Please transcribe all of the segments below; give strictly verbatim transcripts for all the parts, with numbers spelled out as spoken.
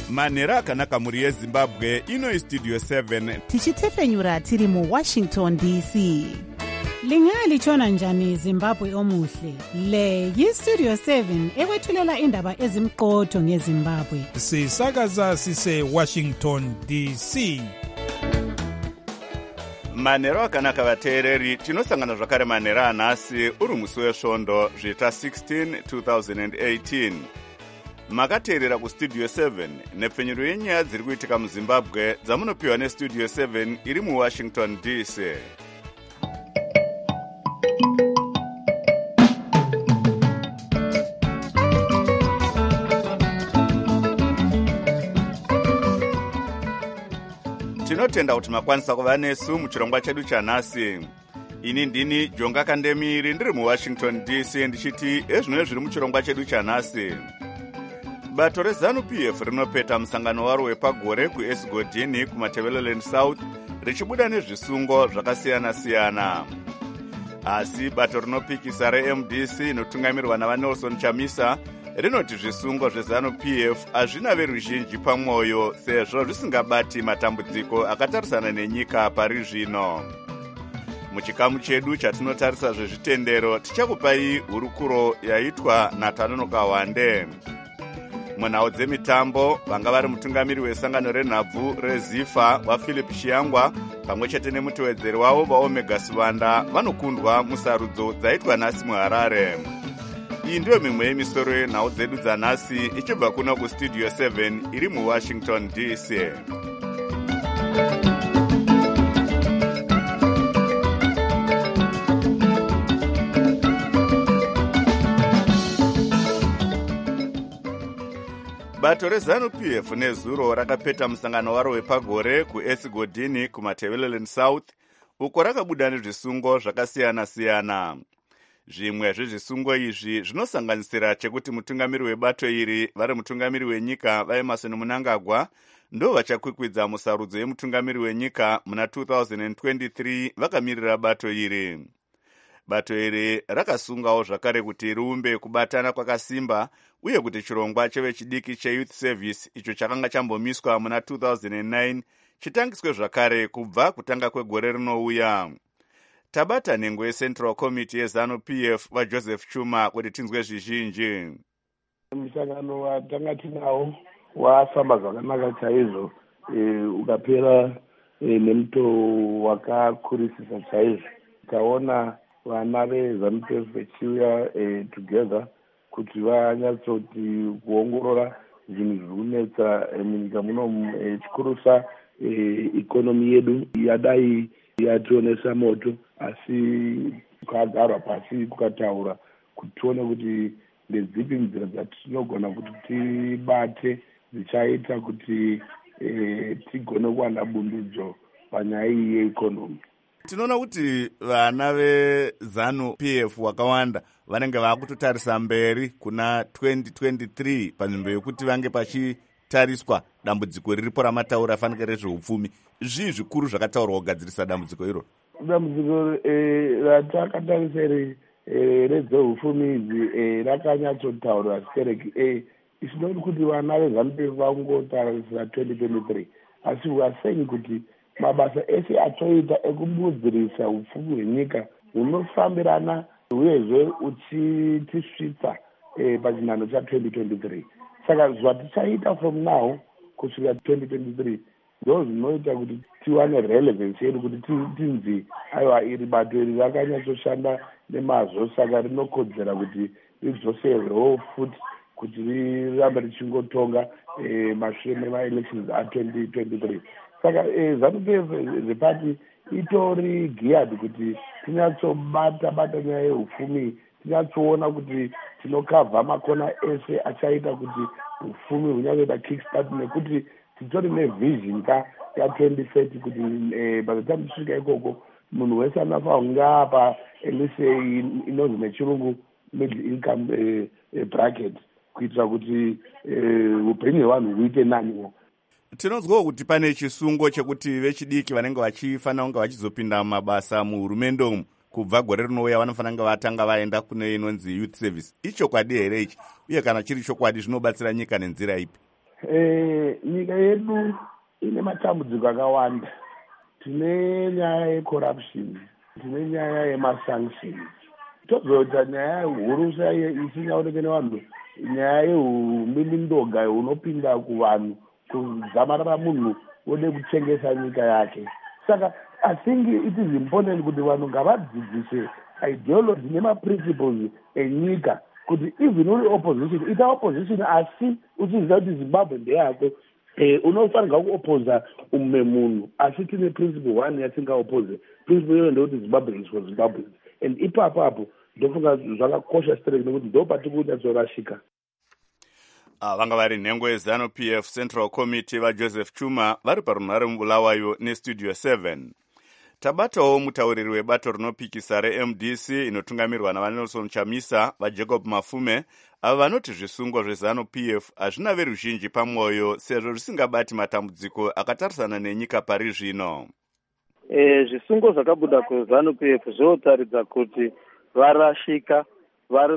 manhero akanaka muri yezimbabwe. Ino istudio seven tichitefenyura tiri mu Washington D C. Lingalitshona njani Zimbabwe omuhle? Le yistudio seven ekwethulela indaba ezimqotho ngeZimbabwe. Sisakaza sise Washington D C. manhero akanaka vateereri, tinosangana zvakare manhero anhasi uri musi wesvondo zvita sixteen two thousand eighteen. Makateerera kustudio seven nepfenyuro yenyaya dziri kuitika muZimbabwe dzamunopiwa nestudio seven iri muWashington D C. Tinotenda kuti makwanisa kuva nesu muchirongwa chedu chanhasi. Ini ndini Jonga Kandemiri ndiri muWashington D C ndichiti ezvino zviri muchirongwa chedu chanhasi. Bato reZANU-P F rinopeta musangano waro wepagore kuEsigodini kuMatabeleland South richibuda nezvisungo zvakasiyana-siyana. Asi bato rinopikisa reM D C inotungamirwa navaNelson Chamisa rinoti zvisungo zveZANU-P F hazvina veruzhinji pamwoyo sezvo zvisingabati matambudziko akatarisana nenyika pari zvino. Muchikamu chedu chatinotarisa zvezvitendero tichakupai hurukuro yaitwa naTanonoka Wande. Munhau dzemitambo vanga vari mutungamiri wesangano renhabvu reZIFA waPhilip Shiyangwa pamwe chete nemutevedzeri wavo vaOmega Sivanda vanokundwa musarudzo dzaitwa nhasi muHarare. Iyi ndiyo mimwe yemisoro yenhau dzedu dzanhasi ichibva kuno kustudio seven iri muWashington D C. Bato reZANU-P F nezuro rakapeta musangano waro wepagore kuEsigodini kuMatabeleland South uko rakabuda nezvisungo zvakasiyana-siyana. Zvimwe zvezvisungo izvi zvinosanganisira chekuti mutungamiri webato iri vari mutungamiri wenyika vaEmmerson Mnangagwa ndo vachakwikwidza musarudzo yemutungamiri wenyika muna two thousand twenty-three vakamirira bato iri. Bato iri rakasungawo zvakare kuti riumbe kubatana kwakasimba uye kuti chirongwa chevechidiki cheYouth Service icho chakanga chambomiswa muna two thousand nine chitangiswe zvakare kubva kutanga kwegore rinouya. Tabata nhengo yeCentral Committee yeZANU-P F vaJoseph Chuma kuti tinzwe zvizhinji. Musangano watanga tinawo wafamba zvakanaka chaizvo, ukapera nemuto wakakurisisa chaizvo. Taona vana veZANU-P F vachiuya together kuti vanyatsoti kuongorora zvinhu zviri kunetsa munyika muno, chikurusa ikonomi yedu yadai yationesa moto, asi kukagarwa pasi kukataura kuti tione kuti ndedzipi nzira dzatinogona kuti tibate dzichaita kuti tigone kuwana bundudzo panyaya iyi yeikonomi. Tinoona kuti vana veZANU-P F wakawanda vanenge vakutotarisa mberi kuna twenty twenty-three panzvimbo yekuti vange pachitariswa dambudziko riripo ramataura afanike rezveupfumi. Zvii zvikuru zvakataurwa kugadzirisa dambudziko iro? Dambudziko ratakatariseri rezveupfumi idzi rakanyatsotaurwa sikereki. Isinoti kuti vana veZANU-P F vangotarisira twenty twenty-three, asi we are saying kuti mabasa ese atoita ekubudzirisa upfumi hwenyika hunofambirana uyezve uchitisvitsa pachinhano cha twenty twenty-three. Saka zvatichaita from now kusvika twenty twenty-three ndo zvinoita kuti tiwane relevance yedu kuti tinzi aiwa iri bato iri rakanyatsoshanda nemazvo, saka rinokodzera kuti ridzoserwewo futi kuti rirambe richingotonga mashure memaelections a20 twenty-three. Saka ZANU-P F zvepati itori geared kuti tinyatsobata bata nyaya yeupfumi, tinyatsoona kuti tinokavha makona ese achaita kuti upfumi hunyangoita kickstart, nekuti titori nevision ka ya twenty thirty kuti by the time tisvika ikoko munhu wese anafa kunge apa elise inonzi nechirungu middle income bracket, kuitira kuti upenyu hwevanhu huite naniwo. Tinonzwawo kuti pane chisungo chekuti vechidiki vanenge vachifanira kunge vachizopinda mabasa muhurumende umu kubva gore rinouya vanofanira kunge vatanga vaenda kune inonzi Youth Service. Ichokwadi here ichi? Uye kana chiri chokwadi zvinobatsira nyika nenzira ipi? Eh, nyika yedu ine matambudziko akawanda. Tine nyaya yecorruption, tine nyaya yemasanctions. Tozoita nyaya hurusa isinyaoneke nevanhu, nyaya yehumilindoga hunopinda kuvanhu kuzamarara munhu wode kuchengesa nyika yake. Saka I think it is important kuti vanhu ngavadzidzise ideology nemaprinciples enyika, kuti even uri opposition ita opposition asi uchiziva kuti Zimbabwe ndeyako. Eh, unofanirwa kuopoza umwe munhu asi tine principle one yatingaopoze. Principle iyoyo ndekuti Zimbabwe is for Zimbabweans, and ipapo apo ndofunga zvakakosha straight nekuti ndo pati kunyatsorashika. Ah, vanga vari nhengo yeZanu-P F Central Committee vaJoseph Chuma vari parunhare mubulawayo nestudio seven. Tabatawo mutauriri webato rinopikisa reM D C inotungamirwa navanelson Chamisa vaJacob Mafume ava vanoti zvisungo zveZanu-P F hazvina veruzhinji pamwoyo sezvo zvisingabati matambudziko akatarisana nenyika pari zvino. E, zvisungo zvakabuda kuZanu-P F zvotaridza kuti varashika vari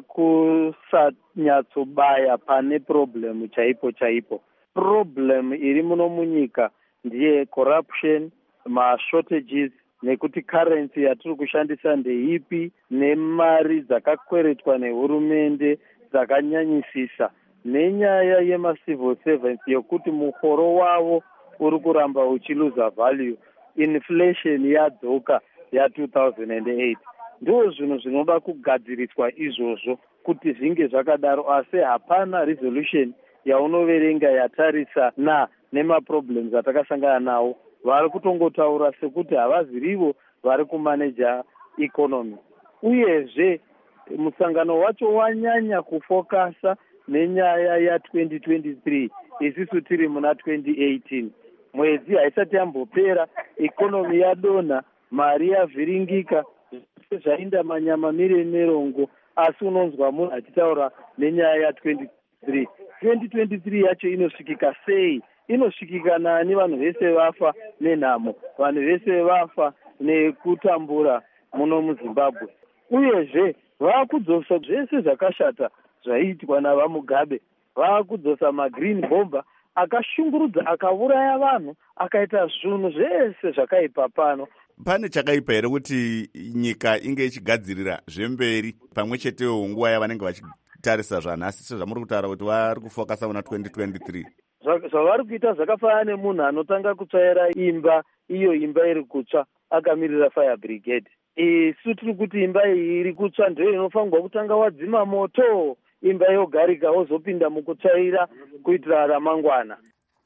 kusanyatsobaya pane problem chaipo chaipo. Problem iri muno munyika ndiye corruption, ma-shortages, nekuti currency yatiri kushandisa ndeipi, nemari dzakakweretwa nehurumende dzakanyanyisisa, nenyaya yema-civil servants yokuti mukoro wavo uri kuramba uchiluza value, inflation yadzoka ya two thousand eight. Ndo zvinhu zvinoda kugadziriswa izvozvo kuti zvinge zvakadaro, asi hapana resolution yaunoverenga yatarisana nemaproblems atakasangana nawo. Vari kutongotaura sekuti havazirivo vari kumaneja economy. Uyezve musangano wacho wanyanya kufokasa nenyaya ya twenty twenty-three isisu tiri muna twenty eighteen. Mwedzi haisati yambopera, economy yadonha, mari yavhiringika, zvainda manyama miri merongo, asi unonzwa munhu achitaura nenyaya ya twenty twenty-three. twenty twenty-three yacho inosvikika sei? Inosvikika nani vanhu vese vafa nenhamo, vanhu vese vafa nekutambura muno muZimbabwe. Uyezve vaakudzosa zvese zvakashata zvaiitwa navaMugabe, vaakudzosa magreen bomba akashungurudza, akauraya vanhu, akaita zvinhu zvese zvakaipa pano. Pane chakaipa here kuti nyika inge ichigadzirira zvemberi pamwe chetewo nguva yavanenge vachitarisa zvanhasi sezvamuri kutaura kuti vari kufokasa muna twenty twenty-three? Zvavari kuita zvakafanana nemunhu anotanga kutsvaira imba, iyo imba iri kutsva akamirira fire brigade. Isu tiri kuti imba iyi iri kutsva ndiyo inofanirwa kutanga wadzima moto, imba yogarika wozopinda mukutsvaira kuitira ramangwana.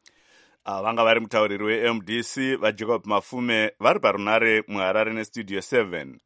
Ah, vanga vari mutauriri weM D C vaJacob Mafume vari parunhare muHarare nestudio seven.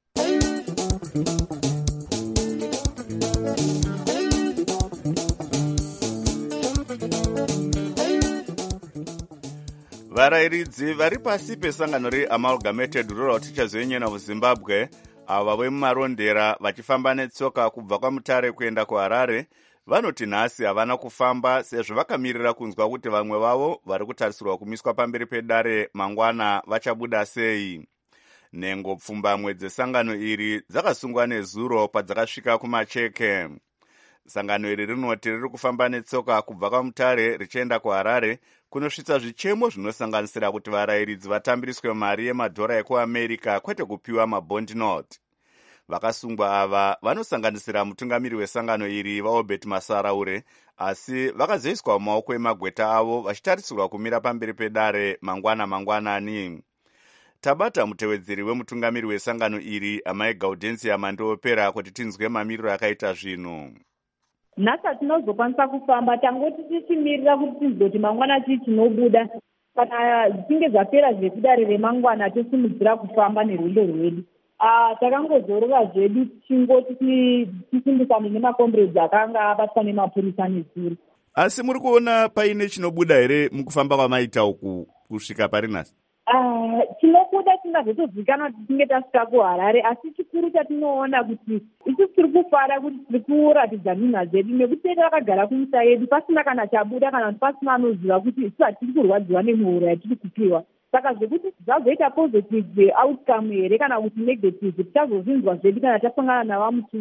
Varayiridzi vari pasi pesangano reAmalgamated Rural Teachers Union of Zimbabwe ava vemumarondera vachifamba netsoka kubva kwaMutare kuenda kuHarare vanoti nhasi havana kufamba sezvo vakamirira kunzwa kuti vamwe vavo vari kutarisirwa kumiswa pamberi pedare mangwana vachabuda sei. Nhengo pfumbamwe dzesangano iri dzakasungwa nezuro padzakasvika kumacheke. Sangano iri rinoti riri kufamba netsoka kubva kwaMutare richienda kuHarare kunosvitsa zvichemo zvinosanganisira kuti varayiridzi vatambiriswe mari yemadhora ekuAmerica kwete kupiwa mabond note. Vakasungwa ava vanosanganisira mutungamiri wesangano iri vaObert Masaraure, asi vakazoiswa mumaoko emagweta avo vachitarisirwa kumira pamberi pedare mangwana mangwanani. Tabata mutevedzeri wemutungamiri wesangano iri amai Gaudensia Mandoopera kuti tinzwe mamiriro akaita zvinhu. Nhasi tinozokwanisa kufamba tangoti tichimirira kuti tinzoti mangwana tii tinobuda, kana zvinge zvapera zvekudare remangwana tosimudzira kufamba nerwendo rwedu. Ah, takangozorora zvedu tichingoti tisimbisane nemakomrades akanga abatwa nemapurisa nezuro. Asi muri kuona paine chinobuda here mukufamba kwamaita uku kusvika pari nhasi? Ah, chinobuda chingazotozivikanwa kuti tinge tasvika kuHarare, asi chikuru chatinoona kuti isu tiri kufara kuti tiri kuratidza nhunha dzedu nekuti takagara kunyika yedu pasina kana chabuda kana kuti pasina anoziva kuti isu hatiri kurwadziwa nemuhuro yatiri kupiwa. Saka zvekuti zvazoita positive outcome here kana kuti negative tichazozvinzwa zvedu kana tasangana navamutulu.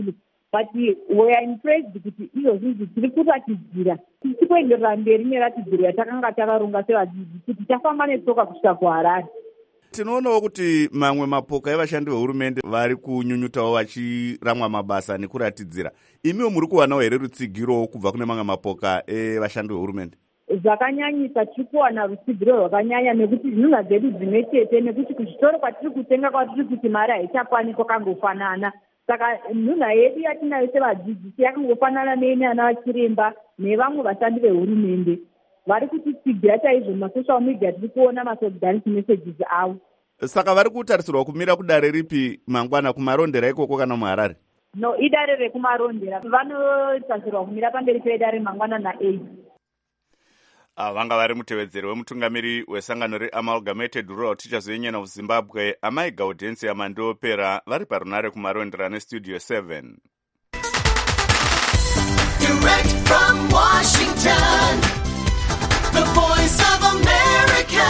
but we are impressed kuti izvozvi tiri kuratidzira tichi kuenderera mberi neratidziro yatakanga takaronga sevadzidzi kuti tafamba netsoka kusvika kuharare. Tinoonawo kuti mamwe mapoka evashandi vehurumende vari kunyunyutawo vachiramwa mabasa nekuratidzira. Imiwo muri kuwanawo here rutsigiro kubva kune mamwe mapoka evashandi vehurumende? Zvakanyanyisa tiri kuwana rutsigiro rwakanyanya nekuti nhunha dzedu dzimwe chete, nekuti kuzvitoro kwatiri kutenga kwatiri kuti mari haichakwani kwakangofanana. Saka nhunha yedu yatinayo sevadzidzisi yakangofanana neine ana vachiremba nevamwe vashandi vehurumende. Vari kutitsigira chaizvo masocial media tiri kuona masolidarity messages avo. Saka vari kutarisirwa kumira kudare ripi mangwana, kumarondera ikoko kana muHarare? No, idare rekumarondera. Vanotarisirwa kumira pamberi pedare mangwana na8. Ah, vanga vari mutevedzeri wemutungamiri wesangano reAmalgamated Rural Teachers Union of Zimbabwe, Amai Gaudensi Amandopera, vari parunare kumarondera nestudio seven. Direct from Washington, the voice of America,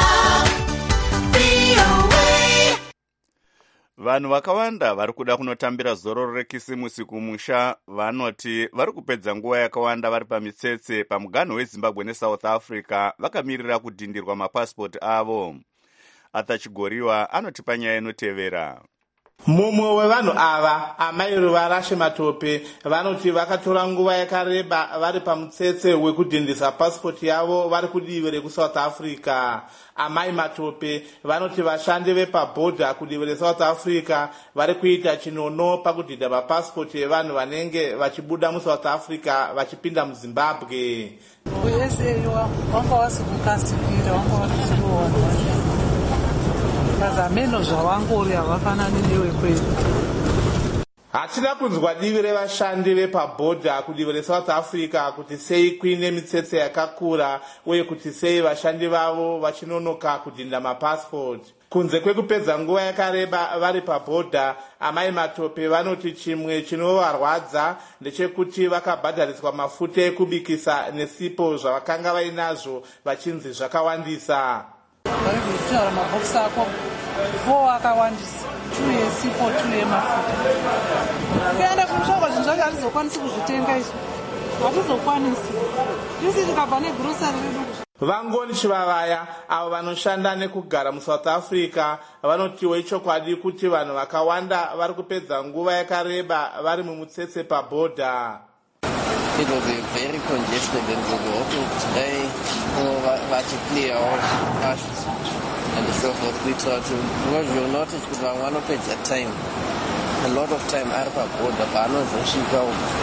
V O A. Vanhu vakawanda vari kuda kunotambira zororo rekisimusi kumusha vanoti vari kupedza nguva yakawanda vari pamitsetse pamuganho weZimbabwe neSouth Africa vakamirira kudhindirwa mapasipoti avo. Atachigoriwa anoti panyaya inotevera. Mumwe wevanhu ava, Amai Ruvarashe Matope, vanoti vakatora nguva yakareba vari pamutsetse wekudhindisa pasipoti yavo vari kudivi rekuSouth Africa. Amai Matope vanoti vashandi vepabhodha kudivi reSouth Africa vari kuita chinono pakudhidha mapasipoti evanhu vanenge vachibuda muSouth Africa vachipinda muZimbabwe. Uyese wanga wasikukasipira wanga watichiona. Mazameno zvawangori havafanani newekwedu. Hatina kunzwa divi revashandi vepabhodha kudivi reSouth Africa kuti sei kuine mitsetse yakakura uye kuti sei vashandi vavo vachinonoka kudhinda mapasipoti. Kunze kwekupedza nguva yakareba vari pabhodha, Amai Matope vanoti chimwe chinovarwadza ndechekuti vakabhadhariswa mafuta ekubikisa nesipo zvavakanga vainazvo vachinzi zvakawandisa. Vari kutaura mabhokisi ako four akawandisa, two yesipo, two yemafuta. Kuenda kumushoka zvinhu zvacho hatizokwanisi kuzvitenga izvo, hatizokwanisi. Isi tikabva negrosari redu. Vangoni Chivavaya avo vanoshanda nekugara muSouth Africa vanotiwo ichokwadi kuti vanhu vakawanda vari kupedza nguva yakareba vari mumutsetse pabhodha. It will be very congested and we will hope today we'll clear all ashes and so forth. We try to, because you'll notice that one of it at time, a lot of time are for border, but no Zoshika.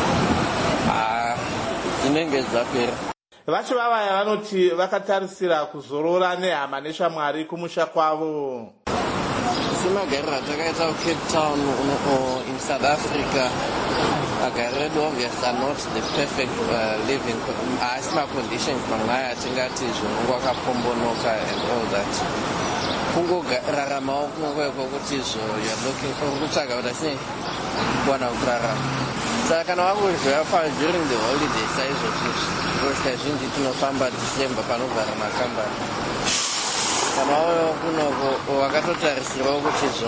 Ah, in English, Vachivavaya vanoti vakatarisira kuzorora nehama neshamwari kumusha kwavo. Simagara takaita Cape Town in South Africa. Agaredo obvious are not the perfect uh, living asthma condition kwangaya tingati zvongo akapombonoka and all that. Kungo rarama kungo kuti zvo you are looking for kutsvaga kuti sei kuwana kurarama. Saka kana wakuzva pa during the holiday size of this because kazhinji tinofamba December panovhara makambani. Kana kuno wakatotarisirwa kuti zvo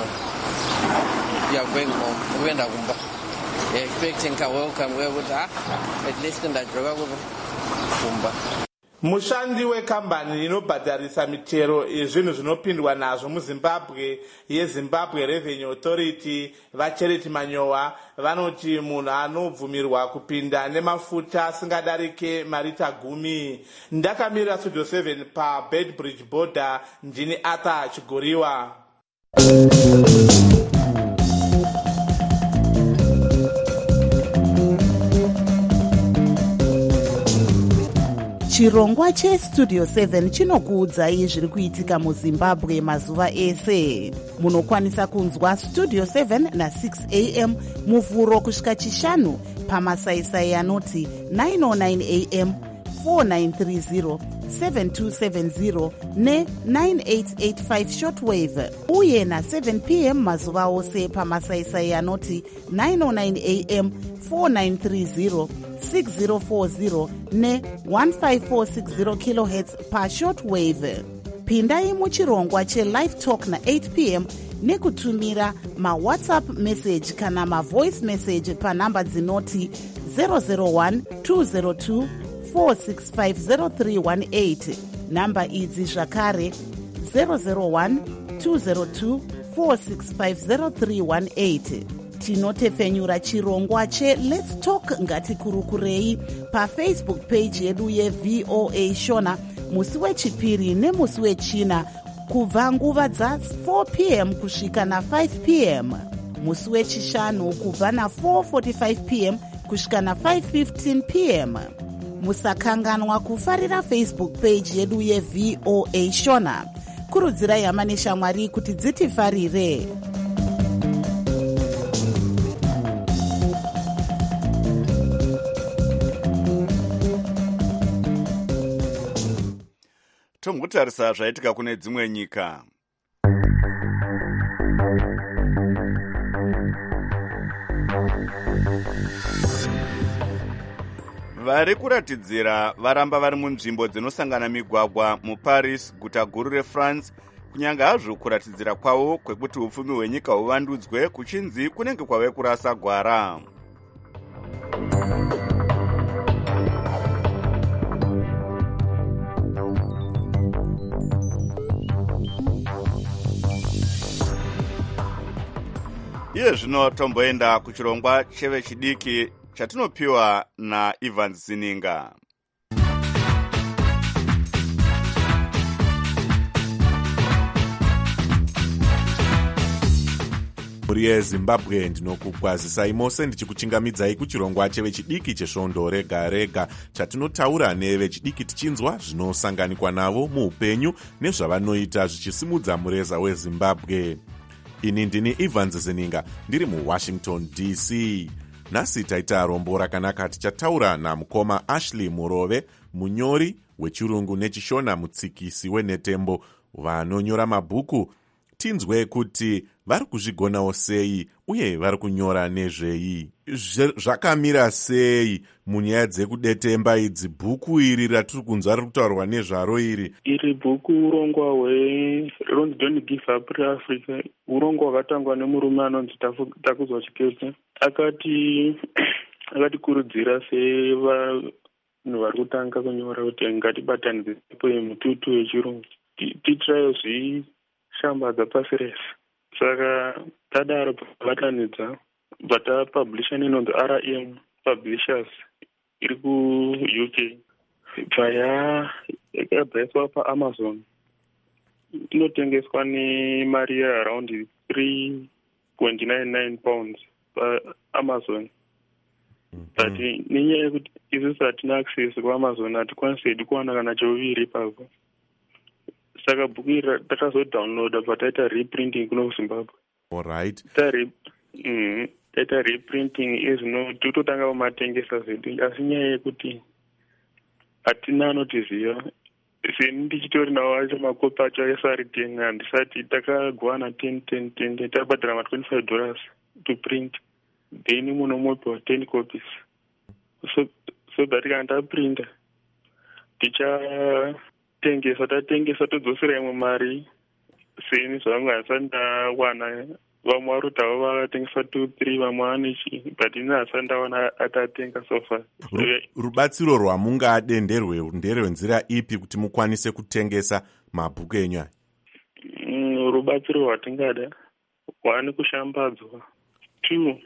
you are going home kuenda kumba. Expecting a welcome where would at least in that kumba. Mushandi wekambani inobhadharisa mitero yezvinhu zvinopindwa nazvo muZimbabwe yeZimbabwe Revenue Authority vaCharity Manyowa vanoti munhu anobvumirwa kupinda nemafuta asingadarike marita gumi. Ndakamirira studio seven pa Bedbridge border ndini Arthur Chigoriwa. Chirongwa cheStudio seven chinokuudzai zviri kuitika muZimbabwe mazuva ese. Munokwanisa kunzwa Studio seven na six a m muvhuro kusvika chishanu pamasaisai anoti nine oh nine a m, four nine three zero, seven two seven zero ne nine eight eight five shortwave uye na seven p m mazuva ose pamasaisai anoti nine oh nine a m, four nine three zero, six zero four zero ne one five four six zero kilohertz pa shortwave. Pindai muchirongwa cheLive Talk na eight p m nekutumira mawhatsapp message kana mavoice message panhamba dzinoti zero zero one two zero two four six five zero three one eight, namba idzi zvakare zero zero one two zero two four six five zero three one eight. tinotepfenyura chirongwa cheLet's Talk ngatikurukurei pafacebook page yedu yevoa shona musi wechipiri nemusi wechina kubva nguva dza4 p m kusvika na5 p m, musi wechishanu kubva na4 forty-five p m kusvika na5 fifteen p m. musakanganwa kufarira facebook page yedu yevoa shona. kurudzirai hama neshamwari kuti dzitifarire. tombotarisa zvaitika kune dzimwe nyika. vari kuratidzira varamba vari munzvimbo dzinosangana migwagwa muparis, guta guru refrance, kunyange hazvo kuratidzira kwavo kwekuti upfumi hwenyika huvandudzwe kuchinzi kunenge kwave kurasa gwara. iye zvino tomboenda kuchirongwa chevechidiki chatinopiwa naEvans Zininga. mhuri yezimbabwe ndinokukwazisai mose ndichikuchingamidzai kuchirongwa chevechidiki chesvondo rega rega chatinotaura nevechidiki tichinzwa zvinosanganikwa navo muupenyu nezvavanoita zvichisimudza mureza wezimbabwe. ini ndini Evans Zininga ndiri muwashington D C. nhasi taita rombo rakanaka tichataura namukoma Ashley Murove, munyori wechirungu nechishona, mutsikisi wenhetembo vanonyora mabhuku. tinzwe kuti vari kuzvigonawo sei uye vari kunyora nezvei, zvakamira sei munyaya dzekudetemba idzi. bhuku iri ratiri kunzwa riri kutaurwa nezvaro iri iri bhuku urongwa hweronzi Don't Give Up Africa, urongwa hwakatangwa nemurume anonzi Takuzwa Chiketse. akati akatikurudzira sevanhu vari kutanga kunyora kuti ngatibatanidze mututu wechirungu tiitirayo zvishambadza pasi rese. saka tadaro pabatanidza batapublisha inonzi R M Publishers iri ku-U K. bva yakabvaiswa paAmazon inotengeswa nemari yearound three point nine nine pounds paAmazon. but nenyaya yekuti isusu hatina access kuAmazon hatikwanisi hedu kuwana kana choviri ipapo, saka bhuku iri takazodownloada pataita reprinting kuno kuZimbabwe. Alright. taita reprinting izvino tototanga kumatengesa zvedu, asi nyaya yekuti hatina anotiziva. seni ndichitori nawo acho makopi acho aisari ten, handisati takagwana ten ten ten tabhadhara ma twenty-five dollars to print, then munomopiwa ten copies. so so that kana taprinta tichatengesa tatengesa todzosera imwe mari. seni zvangu hasati ndawana, vamwe vari kuti havo vakatengesa two three, vamwe vanechi, but ini hasati ndawana atatenga so far. rubatsiro rwamungadenderwe nderwenzira ipi kuti mukwanise kutengesa mabhuku enyu aya? rubatsiro rwatingada one kushambadzwa, two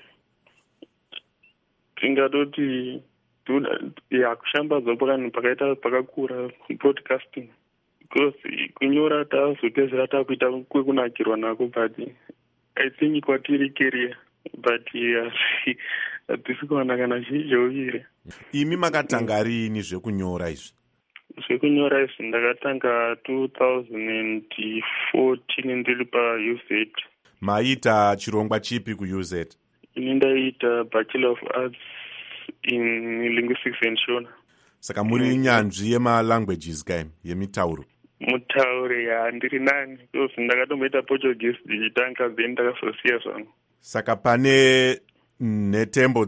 tingatoti ya kushambadzwa pakanhu pakaita pakakura broadcasting, because kunyora tazopedzera takuita kwekunakirwa nako, but I think kwatiri career, but hatisi kuwana kana zhovire. imi makatanga rini zvekunyora izvi? zvekunyora izvi ndakatanga two thousand fourteen ndiri paU Z. maita chirongwa chipi kuU Z? ini ndaita Bachelor of Arts in Linguistics and Shona. saka muri nyanzvi yemalanguages kai, yemitauro? mutaure ya ndiri nani, because ndakatomboita Portuguese ndichitanga, then ndakazosiya zvangu. saka pane nhetembo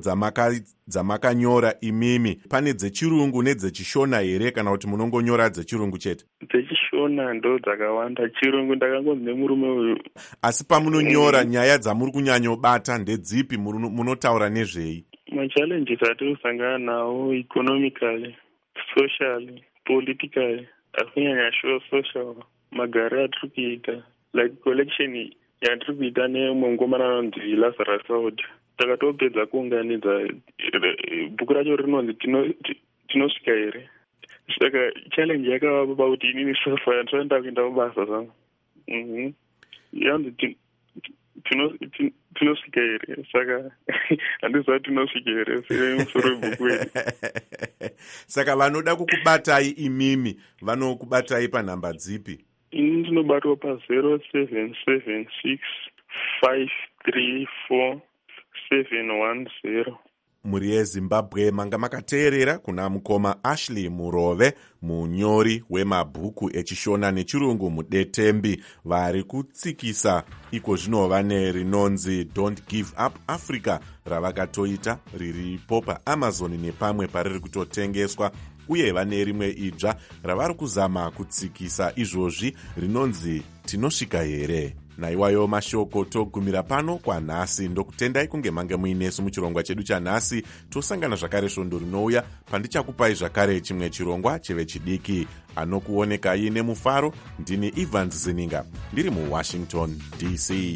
dzamakanyora imimi, pane dzechirungu nedzechishona here, kana kuti munongonyora dzechirungu chete? dzechishona shona ndo dzakawanda. Chirungu ndakangonzi nemurume uyu. Asi pamunonyora nyaya dzamuri kunyanyobata ndedzipi, munotaura nezvei? Machallenges atiri kusangana nawo economically, socially, politically, akunyanya sure social, magare atiri kuita, like collection yatiri kuita neumwe ngomana anonzi Lazarus Road. Takatopedza kuunganidza bhuku racho rinonzi tinosvika here. Saka challenge yakavapa pakuti inini sofa toenda kuenda kubasa zangu. Mhm. Yanzi tinosvika here. Saka handiziva tinosvika here semusoro webhuku iri. Saka vanoda kukubatai imimi vanokubatai panhamba dzipi? Ini ndinobatwa pa zero seven seven six five three four seven one zero. Muri yeZimbabwe manga makateerera kuna mukoma Ashley Murove, munyori wemabhuku echishona nechirungu muDetembi, vari kutsikisa iko zvinova nerinonzi Don't Give Up Africa ravakatoita riripo paAmazon nepamwe pariri kutotengeswa, uye vane rimwe idzva ravari kuzama kutsikisa izvozvi rinonzi Tinosvika here. Naiwayo mashoko togumira pano kwanhasi, ndokutendai kunge mange muinesu muchirongwa chedu chanhasi. Tosangana zvakare svondo rinouya pandichakupai zvakare chimwe chirongwa cheve chidiki. Anokuonekai nemufaro ndini Evans Zininga ndiri muWashington D C.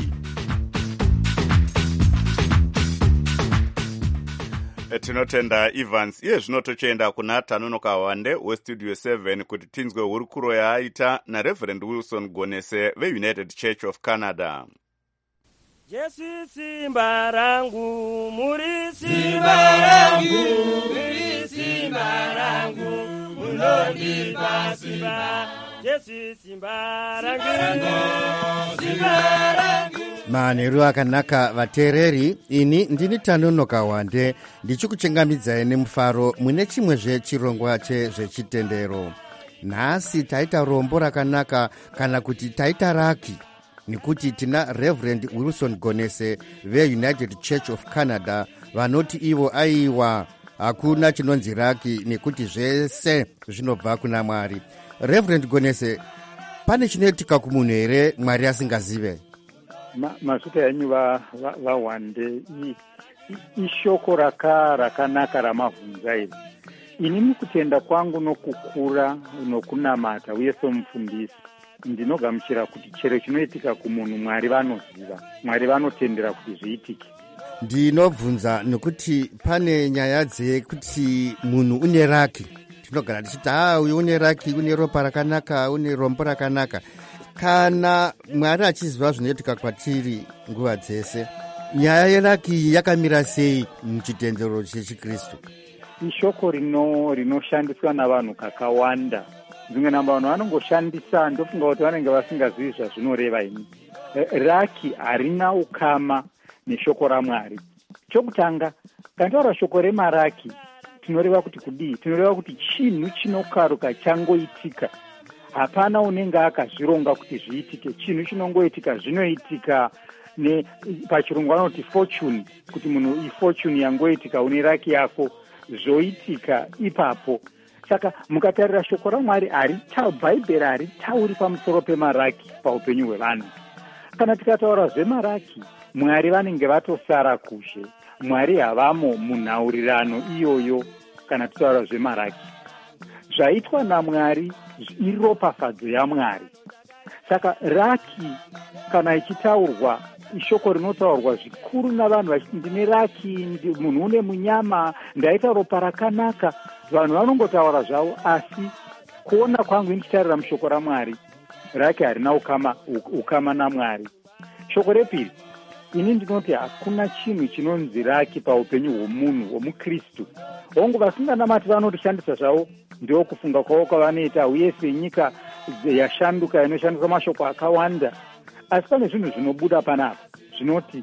Tinotenda Evans. Iye zvino tochienda kuna Tanonoka Wande westudio seven kuti tinzwe hurukuro yaaita naReverend Wilson Gonese veUnited Church of Canada. Jesu simba rangu, muri simba rangu, muri simba rangu, munondipa simba. Jesu simba rangu, simba rangu. Manheru akanaka vateereri, ini ndini Tanonoka Wande ndichikuchengamidzai nemufaro mune chimwezve chirongwa chezvechitendero. Nhasi taita rombo rakanaka kana kuti taita raki, nekuti tina Reverend Wilson Gonese veUnited Church of Canada vanoti ivo aiwa hakuna chinonzi raki nekuti zvese zvinobva kuna Mwari. Reverend Gonese, pane chinoitika kumunhu here Mwari asingazive? Mazita yanyu vaWande ishoko raka rakanaka ramavhunza iri. Ini mukutenda kwangu nokukura nokunamata uye somufundisi ndinogamuchira kuti chero chinoitika kumunhu Mwari vanoziva, Mwari vanotendera kuti zviitike. Ndinobvunza nokuti pane nyaya dzekuti munhu une raki. Tinogara tichiti ah uyu une raki, une ropa rakanaka, une rombo rakanaka. Kana Mwari achiziva zvinoitika kwatiri nguva dzese, nyaya yeraki yakamira sei muchitendero chechiKristu? Ishoko rino rinoshandiswa navanhu kakawanda. Dzimwe namba vanhu vanongoshandisa ndofunga kuti vanenge vasingazivi zvazvinoreva. Ini raki harina ukama neshoko raMwari. Chokutanga, kana taura shoko remaraki tinoreva kuti kudii? Tinoreva kuti chinhu chinokaruka changoitika. Hapana unenge akazvironga kuti zviitike. Chinhu chinongoitika zvinoitika. Ne pachirungu vanoti fortune, kuti munhu ifortune yangoitika une raki yako zvoitika ipapo. Saka mukatarira shoko raMwari harita Bhaibheri haritauri pamusoro pemaraki paupenyu hwevanhu. Kana tikataura zvemaraki, Mwari vanenge vatosara kushe. Mwari havamo munhaurirano iyoyo kana titaura zvemaraki. Zvaitwa naMwari iropafadzo yaMwari. Saka raki kana ichitaurwa, ishoko rinotaurwa zvikuru navanhu vachiti ndine raki, munhu une munyama, ndaita ropa rakanaka. Vanhu vanongotaura zvavo, asi kuona kwangu ndichitarira mushoko raMwari, raki harina ukama, ukama naMwari. Shoko repiri, ini ndinoti hakuna chinhu chinonzi raki paupenyu hwomunhu hwomuKristu. Hongu vasinganamati vanotoshandisa zvavo, ndio kufunga kwavo kwavanoita, uye senyika yashanduka inoshandisa mashoko akawanda. Asi pane zvinhu zvinobuda panapa zvinoti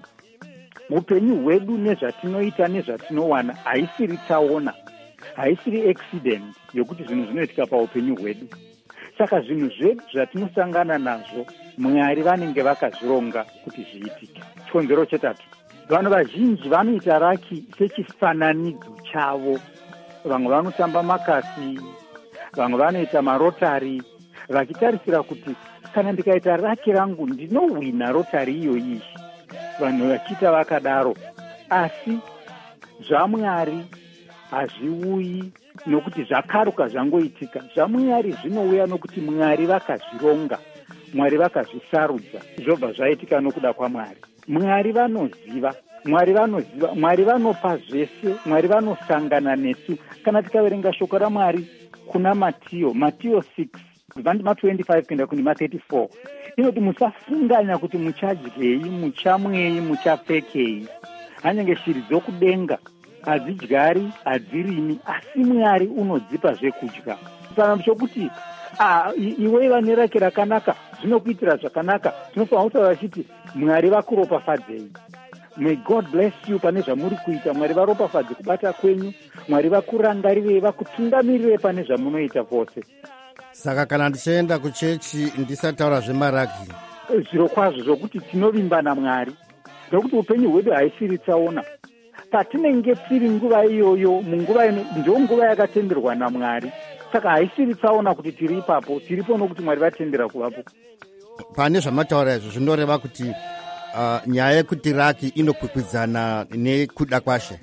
upenyu hwedu nezvatinoita nezvatinowana haisiri tsaona, haisiri accident yokuti zvinhu zvinoitika paupenyu hwedu. Saka zvinhu zvedu zvatinosangana nazvo Mwari vanenge vakazvironga kuti zviitike. Chikonzero chetatu, vanhu vazhinji vanoita raki sechifananidzo chavo. Vamwe vanotamba makasi, vamwe vanoita marotari, vachitarisira kuti kana ndikaita raki rangu ndinowina rotari iyoyi, vanhu vachiita vakadaro. Asi zvaMwari hazviuyi nokuti zvakaruka zvangoitika. ZvaMwari zvinouya nokuti Mwari vakazvironga, Mwari vakazvisarudza, zvobva zvaitika nokuda kwaMwari. Mwari vanoziva, Mwari vanoziva, Mwari vanopa zvese, Mwari vanosangana nesu. Kana tikaverenga shoko raMwari kuna Matiyo, Matiyo six kubva ndima twenty-five kuenda kundima thirty-four, inoti musafunganya kuti muchadyei, muchamwei, muchapfekei. Hanyange shiri dzokudenga hadzidyari, hadzirimi, asi Mwari unodzipa zvekudya. Saka chokuti ah, iwe vane rake rakanaka, zvinokuitira zvakanaka, tinofanira kutaura vachiti Mwari vakuropafadzei. May God bless you pane zvamuri kuita. Mwari varopafadze kubata kwenyu, Mwari vakurangarirei, vakutungamirire pane zvamunoita vose. Saka kana ndichienda kuchechi ndisataura zvemaraki, zviro kwazvo zvokuti tinovimba naMwari, nokuti upenyu hwedu haisiri tsaona. Patinenge tiri nguva iyoyo, munguva ino ndio nguva yakatenderwa naMwari. Saka haisiri tsaona kuti tiri ipapo, tiripo nokuti Mwari vatendera kuvapo. Pane zvamataura izvo zvinoreva kuti uh, nyaya yekuti raki inokwikwidzana nekuda kwaShe.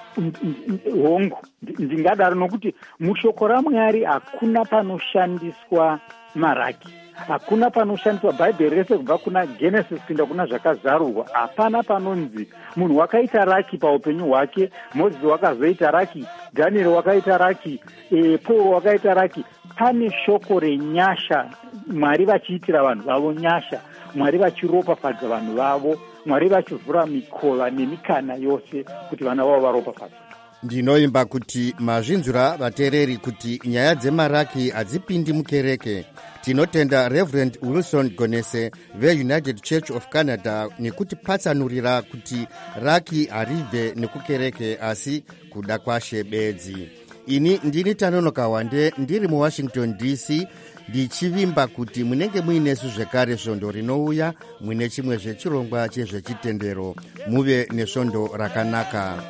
Hongu, ndingadaro nokuti mushoko raMwari hakuna panoshandiswa maraki, hakuna panoshandiswa. Bhaibheri rese kubva kuna Genesis kuenda kuna zvakazarurwa, hapana panonzi munhu wakaita raki paupenyu hwake. Mozisi wakazoita raki, Dhanieri wakaita raki, e, Paul wakaita raki. Pane shoko renyasha, Mwari vachiitira vanhu vavo nyasha, Mwari vachiropafadza vanhu vavo, Mwari vachivhura mikova nemikana yose kuti vana vavo varopafadzwe. Ndinoimba kuti mazvinzura vateereri kuti nyaya dzemaraki hadzipindi mukereke. Tinotenda Reverend Wilson Gonese veUnited Church of Canada nekuti patsanurira kuti raki haribve nekukereke asi kuda kwaShe bedzi. Ini ndini Tanonoka Wande ndiri muWashington D C, ndichivimba kuti munenge muinesu zvekare svondo rinouya muine chimwe zvechirongwa chezvechitendero. Muve nesvondo rakanaka.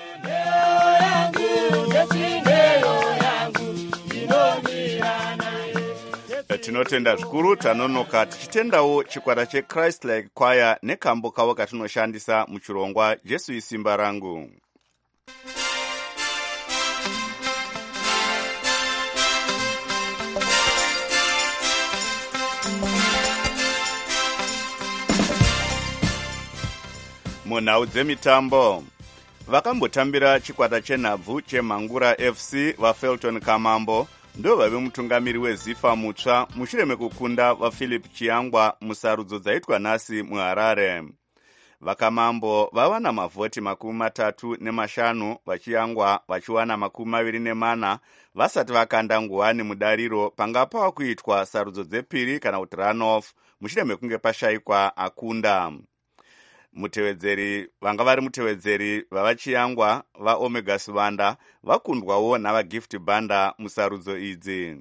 Tinotenda zvikuru Tanonoka, tichitendawo chikwata cheChrist Like Choir nekambo kavo katinoshandisa muchirongwa Jesu isimba rangu. Munhau dzemitambo, vakambotambira chikwata chenhabvu chemhangura F C vaFelton Kamambo ndo vave mutungamiri weZifa mutsva mushure mekukunda vaPhilip Chiyangwa musarudzo dzaitwa nhasi muHarare. Vakamambo vawana mavhoti makumi matatu nemashanu, vaChiyangwa vachiwana makumi maviri nemana vasati vakanda nguwani mudariro panga pava kuitwa sarudzo dzepiri kana kuti runoff mushure mekunge pashayikwa akunda. Mutevedzeri vanga vari mutevedzeri vavaChiyangwa vaOmega Sivanda vakundwawo navaGift Banda musarudzo idzi.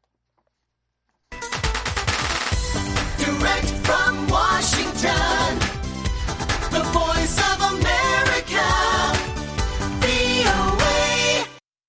Direct from Washington, the voice of America, V O A.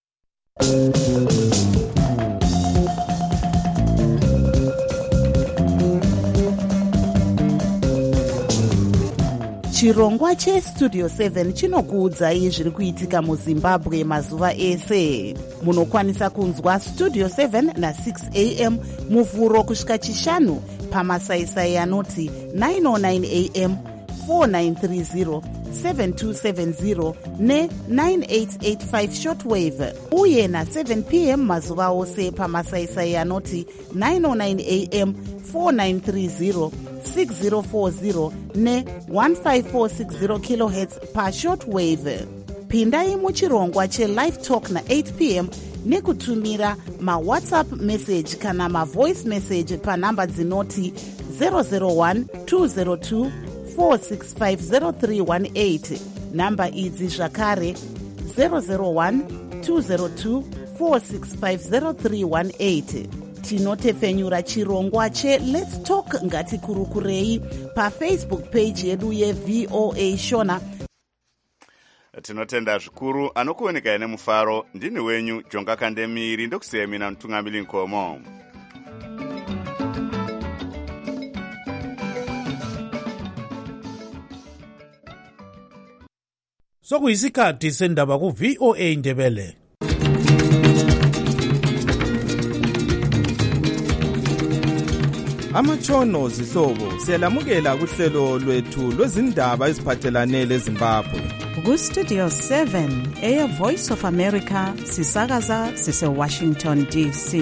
Chirongwa cheStudio seven chinokuudzai zviri kuitika muZimbabwe mazuva ese. Munokwanisa kunzwa Studio seven na six a m muvhuro kusvika chishanu pamasaisai anoti nine oh nine a m, four nine three zero, seven two seven zero ne nine eight eight five shortwave, uye na seven p m mazuva ose pamasaisai anoti nine oh nine a m, four nine three zero, six zero four zero ne one five four six zero kilohertz pa shortwave. Pindai muchirongwa cheLive Talk na eight p m nekutumira mawhatsapp message kana mavoice message panhamba dzinoti zero zero one two zero two four six five zero three one eight, namba idzi zvakare zero zero one two zero two four six five zero three one eight. Tinotefenyura chirongwa che Let's Talk ngatikurukurei paFacebook page yedu yeV O A Shona. Tinotenda zvikuru. Anokuoneka nemufaro ndini wenyu Jonga Kandemiri, ndokusiyemina mutungamiri Nkomo. sokuyisikhathi sendaba ku-V O A Ndebele. Amatshono zihlobo siyalamukela kuhlelo lwethu lwezindaba eziphathelane leZimbabwe. Ku-Studio seven eya Voice of America sisakaza sise-Washington D C.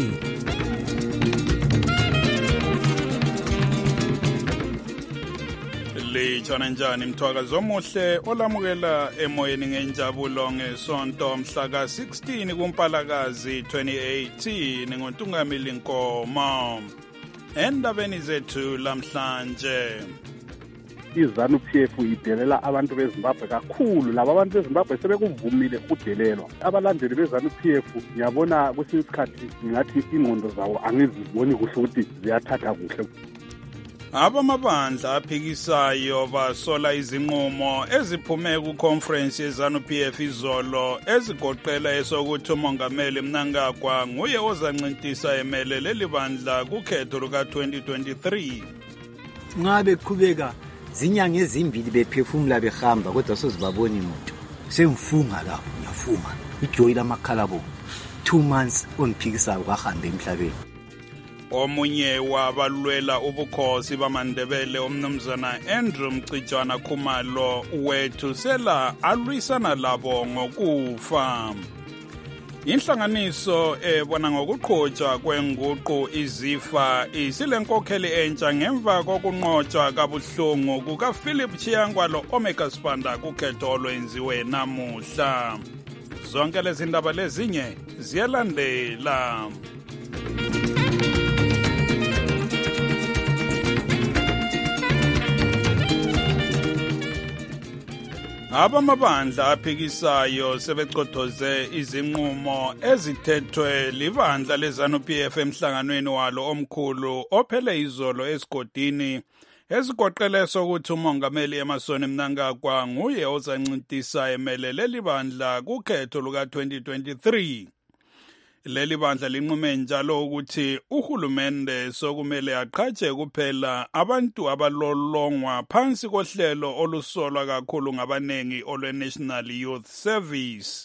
Litshona njani mthwakazi omuhle olamukela emoyeni ngenjabulo ngesonto mhla ka sixteen kuMpalakazi twenty eighteen ngoNtungamili Nkomo. Endabeni zethu lamhlanje iZANU P F idelela abantu beZimbabwe kakhulu, laba abantu beZimbabwe sebekuvumile ukudelelwa. Abalandeli beZANU P F ngiyabona kwesinye isikhathi ngathi ingqondo zawo angiziboni kuhle ukuthi ziyathatha kuhle. Abamabandla aphikisayo basola izinqumo eziphume ku-conference yeZANU P F izolo ezigoqela esokuthi umongameli Mnangagwa nguye ozancintisa emele leli bandla kukhetho luka twenty twenty-three. Ngabe kuqhubeka zinyanga ezimbili bephefumula behamba kodwa sozibabona imoto. Semfunga lapho ngiyafunga. Ijoyi lamakhala bo. two months oniphikisayo kahambe emhlabeni. Omunye wabalwela ubukhosi bamaNdebele umnumzana Andrew Mcijana Khumalo wethu sela alwisana labo ngokufa. Inhlanganiso ebona ngokuqhutshwa kwenguqu izifa isilenkokheli entsha ngemva kokunqotshwa kabuhlungu kukaPhilip Chiyangwalo Omega Spanda kukhetho olwenziwe namuhla. Zonke lezi ndaba lezinye ziyalandela. Abamabandla aphikisayo sebecothoze izinqumo ezithethwe libandla leZANU P F emhlanganweni walo omkhulu ophele izolo esigodini ezigoqele sokuthi umongameli Emmerson Mnangagwa nguye ozancintisa emelele libandla kukhetho luka twenty twenty-three. Leli bandla linqume njalo ukuthi uhulumende sokumele aqhatshe kuphela abantu abalolongwa phansi kohlelo olusolwa kakhulu ngabanengi olwe-National Youth Service.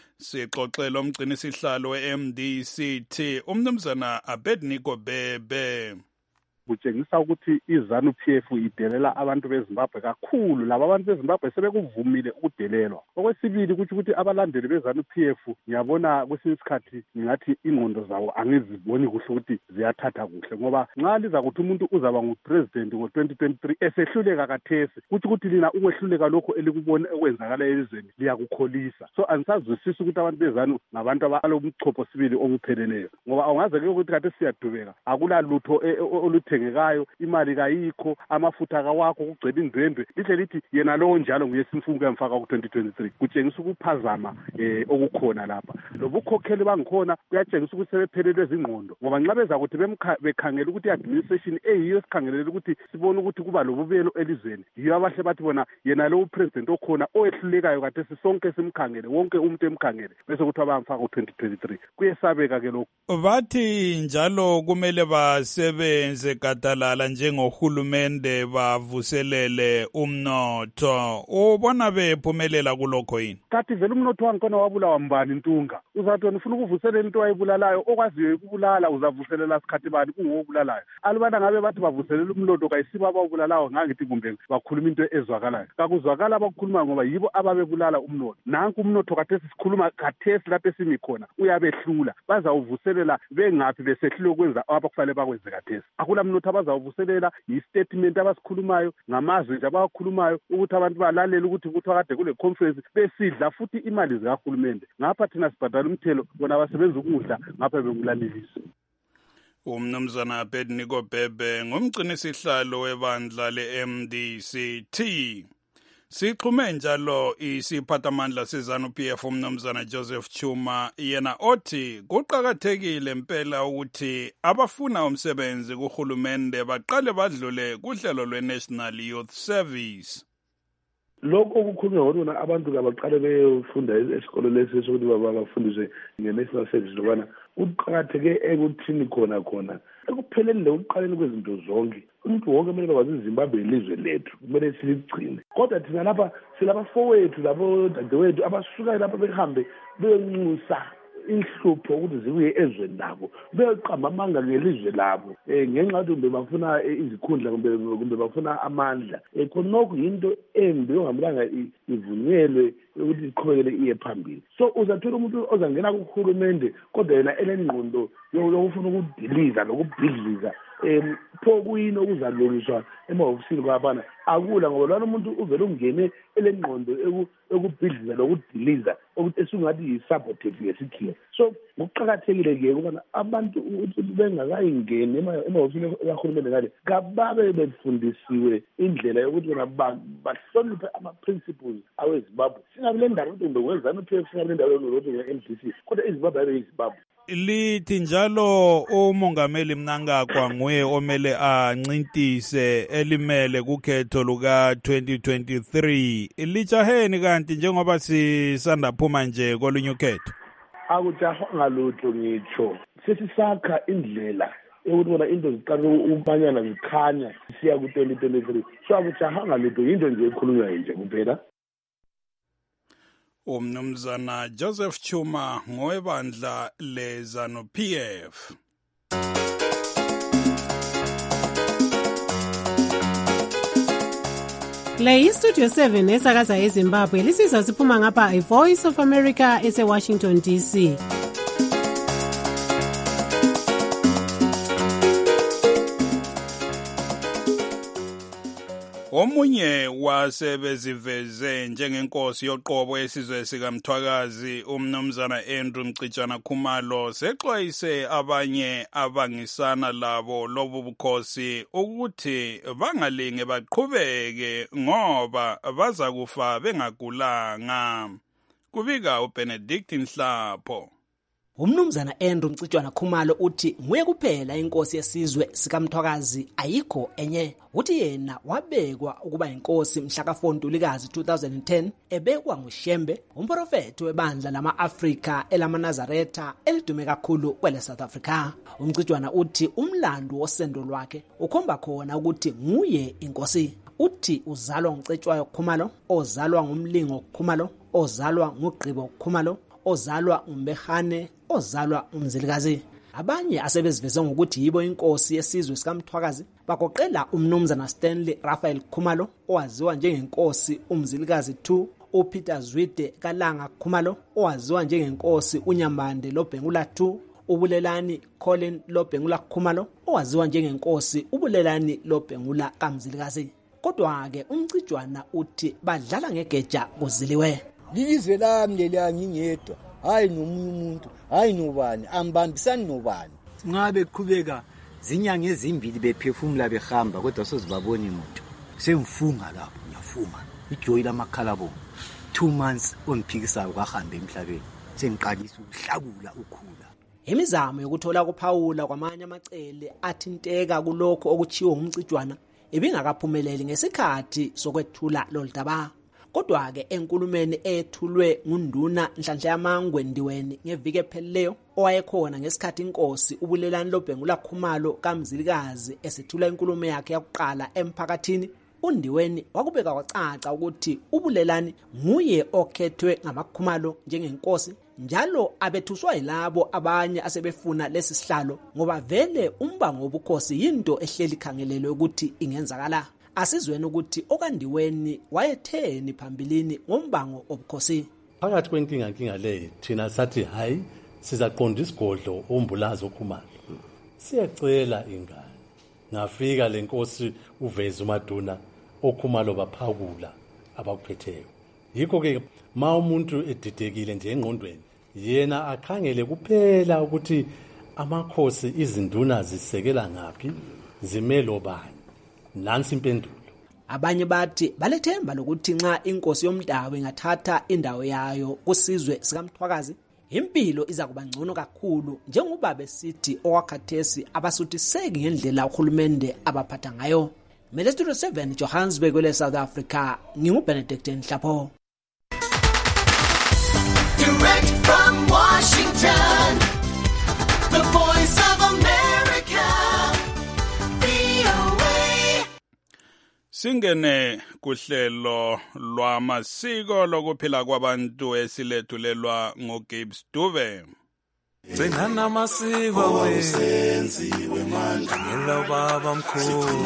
Sixoxela umgcinisihlalo we-M D C T umnumzana Abednego Bebe. Kutshengisa ukuthi iZANU P F idelela abantu beZimbabwe kakhulu, laba abantu beZimbabwe sebekuvumile ukudelelwa. Okwesibili kuthi ukuthi abalandeli beZANU P F ngiyabona kwesinye isikhathi ngathi ingqondo zawo angiziboni kuhle ukuthi ziyathatha kuhle, ngoba nxa liza kuthi umuntu uzaba ngupresident ngo twenty twenty-three esehluleka kathesi kuthi ukuthi lina ukwehluleka lokho elikubona okwenzakala elizweni liyakukholisa. So anisazwisisi ukuthi abantu beZANU ngabantu abalomchopho sibili okupheleleyo, ngoba awungaze ke ukuthi kade siyadubeka akula lutho oluthe ngekayo, imali kayikho, amafutha kawakho kugcwele indwendwe. Lihle lithi yena lowo njalo nguye simfunga emfaka ku twenty twenty-three. Kutshengisa ukuphazama eh okukhona lapha. Lobukhokheli bangikhona kuyatshengisa ukuthi sebephelelwe izingqondo, ngoba nxa beza ukuthi bekhangela ukuthi administration eyiyo sikhangelele ukuthi sibone ukuthi kuba lobubelo elizweni, yiyo abahle bathi bona yena lowo president okhona oyehlulekayo kade sisonke simkhangele, wonke umuntu emkhangele, bese kuthi abamfaka ku twenty twenty-three. Kuyesabeka ke lokho. Bathi njalo kumele basebenze gadalala njengohulumende bavuselele umnotho. Ubona bephumelela kulokho yini? Kathi vele umnotho wankona wabulawa mbani Ntunga. Uzathi wena ufuna ukuvuselela into ayibulalayo, okwaziyo ukubulala uzavuselela sikhathi bani kungokubulalayo. Alubana ngabe bathi bavuselela umnotho kayisiba abawubulalayo ngangithi kumbe bakhuluma into ezwakalayo. Kakuzwakala abakukhuluma ngoba yibo ababebulala umnotho. Nanku umnotho kathesi sikhuluma kathesi lapho esimi khona uyabehlula. Bazawuvuselela bengaphi besehlule ukwenza abakufanele bakwenze kathesi. Akula mnotho abazawuvuselela yi-statement abasikhulumayo ngamazwi nje abakhulumayo ukuthi abantu balalele ukuthi kuthi kade kule conference besidla futhi imali zikahulumende. Ngapha thina sibhadala umthelo bona basebenza ukudla ngapha bekulalelisa. Umnumzana Abednego Bebe ngumgcinisihlalo webandla le-M D C T. Sixhume njalo isiphathamandla seZANU P F umnumzana Joseph Chuma yena othi kuqakathekile impela ukuthi abafuna umsebenzi kuhulumende baqale badlule kuhlelo lwe-National Youth Service. lokho okukhulunywa ngokuna abantu kabaqale beyofunda esikolo lesi sokuthi bafundiswe nge-national service lokwana kuqakatheke ekuthini khona khona ekupheleni lekuqaleni kwezinto zonke umuntu wonke kumele bakwazi iZimbabwe ilizwe lethu kumele siligcine kodwa thina lapha silabafowethu labo dadewethu abasuka lapha behambe beyenxusa inhlupho ukuthi zibuye ezweni labo beyoqamba amanga ngelizwe labo um ngenxa yokuthi kumbe bafuna izikhundla kumbe bafuna amandla um khonokho yinto embi ongamelanga ivunyelwe ukuthi iqhubekele iye phambili. So uzathola umuntu ozangena kuhulumende kodwa yena elengqondo yokufuna ukudiliza nokubhidliza um pho kuyini okuzalungiswa emahofisini kwabana akula ngoba lwana umuntu uvele ungene elengqondo ekubhidliza lokudiliza ukuthi esungathi yi-sabotage ngesikhiwa. So kuqakathekile-ke ukubana abantu ukuthi bengakayingeni emahofisini kahulumende ngale kababe befundisiwe indlela yokuthi bona bahloniphe ama-principles awezimbabwe. Singabi le ndawo ukuthi ngokwezanu-P F singabi le ndawo yokuthi nge-M D C kodwa izimbabwe yabe yizimbabwe. Lithi njalo umongameli Mnangagwa nguye omele ancintise elimele kukhetho luka twenty twenty-three. Lijaheni kanti njengoba sisanda phuma nje kolunye ukhetho? Akujahanga lutho ngitsho. Sesisakha indlela yokuthi bona into ziqala ukubanyana zikhanya siya ku twenty twenty-three. So akujahanga lutho yinto nje ekhulunywa nje kuphela. Umnumzana Joseph Chuma ngowebandla leZANU-P F. Le iStudio seven esakaza eZimbabwe lisizwa siphuma ngapha iVoice of America ese-Washington D C. Omunye wasebeziveze njengenkosi yoqobo esizwe sikaMthwakazi umnumzana Andrew Mcitshana Khumalo sexwayise abanye abangisana labo lobu bukhosi ukuthi bangalinge baqhubeke ngoba baza kufa bengagulanga. Kubika uBenedict Nhlapho. Umnumzana Andrew Mcitshana Khumalo uthi nguye kuphela inkosi yesizwe sikaMthwakazi ayikho enye. Uthi yena wabekwa ukuba inkosi mhla ka-four Ntulikazi two thousand ten ebekwa nguShembe umprofeti webandla lama-Afrika elamaNazaretha elidume kakhulu kwele South Africa. UMcitshana uthi umlando wosendo lwakhe ukhomba khona ukuthi nguye inkosi. Uthi uzalwa nguCetshwayo Khumalo, ozalwa ngumlingo Khumalo, ozalwa nguGqibo Khumalo, ozalwa uMbehane, ozalwa uMzilikazi. Abanye asebeziveze ngokuthi yibo inkosi yesizwe sikaMthwakazi bagoqela umnumzana Stanley Raphael Khumalo owaziwa njengenkosi uMzilikazi two, uPeter Zwide Kalanga Khumalo owaziwa njengenkosi uNyambande Lobhengula two, ubulelani Colin Lobhengula Khumalo owaziwa njengenkosi ubulelani Lobhengula kaMzilikazi. Kodwa-ke uMcitshwana uthi badlala ngegeja kuziliwe. Lizwe lami leliya ngingedwa, hayi nomunye umuntu, hayi nobani, angibambisani nobani. Ngabe qhubeka zinyanga ezimbili bephefumula behamba kodwa sozibabona umuntu. Semfunga lapho, ngiyafunga. Ijoyi lamakhala bo. two months oniphikisayo kahambe emhlabeni. Sengiqalisa ukuhlakula ukhula. Imizamo yokuthola kuphawula kwamanye amacele athinteka kulokho okuchiwo uMcitshwana ibingakaphumeleli ngesikhathi sokwethula loludaba. Kodwa-ke enkulumeni ethulwe ngunduna Nhlanhla Yamangwe Ndiweni ngeviki ephelileyo owayekhona ngesikhathi inkosi ubulelani Lobhengula Khumalo kaMzilikazi esethula inkulumo yakhe yokuqala emphakathini, uNdiweni wakubeka kwacaca ukuthi ubulelani nguye okhethwe ngamaKhumalo njengenkosi njalo abethuswa yilabo abanye asebefuna lesi sihlalo ngoba vele umbango wobukhosi yinto ehleli khangelelwe ukuthi ingenzakala. Asizweni ukuthi okandiweni wayetheni phambilini ngombango obukhosi. Phakathi kwenkinga nkinga le thina sathi hayi sizaqonda isigodlo ombulazi oKhumalo. Siyacela ingane. Ngafika lenkosi uveza uMaduna oKhumalo baphakula abakuphetheyo. Yikho ke ma umuntu edidekile nje engqondweni yena akhangele kuphela ukuthi amakhosi izinduna zisekela ngapi zimelo bani. Nansi impendulo. Abanye bathi balethemba lokuthi nxa inkosi yomdawo ingathatha indawo yayo kusizwe sikaMthwakazi impilo iza kuba ngcono kakhulu njengoba besithi okwakhathesi abasuthiseki ngendlela uhulumende abaphatha ngayo. Mele Studio seven Johannesburg kwele South Africa nginguBenedict Nhlapho. Direct from Washington, the voice of America, V O A. Singene kuhlelo lwamasiko lokuphila kwabantu esilethulelwa ngoGibbs Dube. Singana amasiko wesenziwe manje ngelo baba mkhulu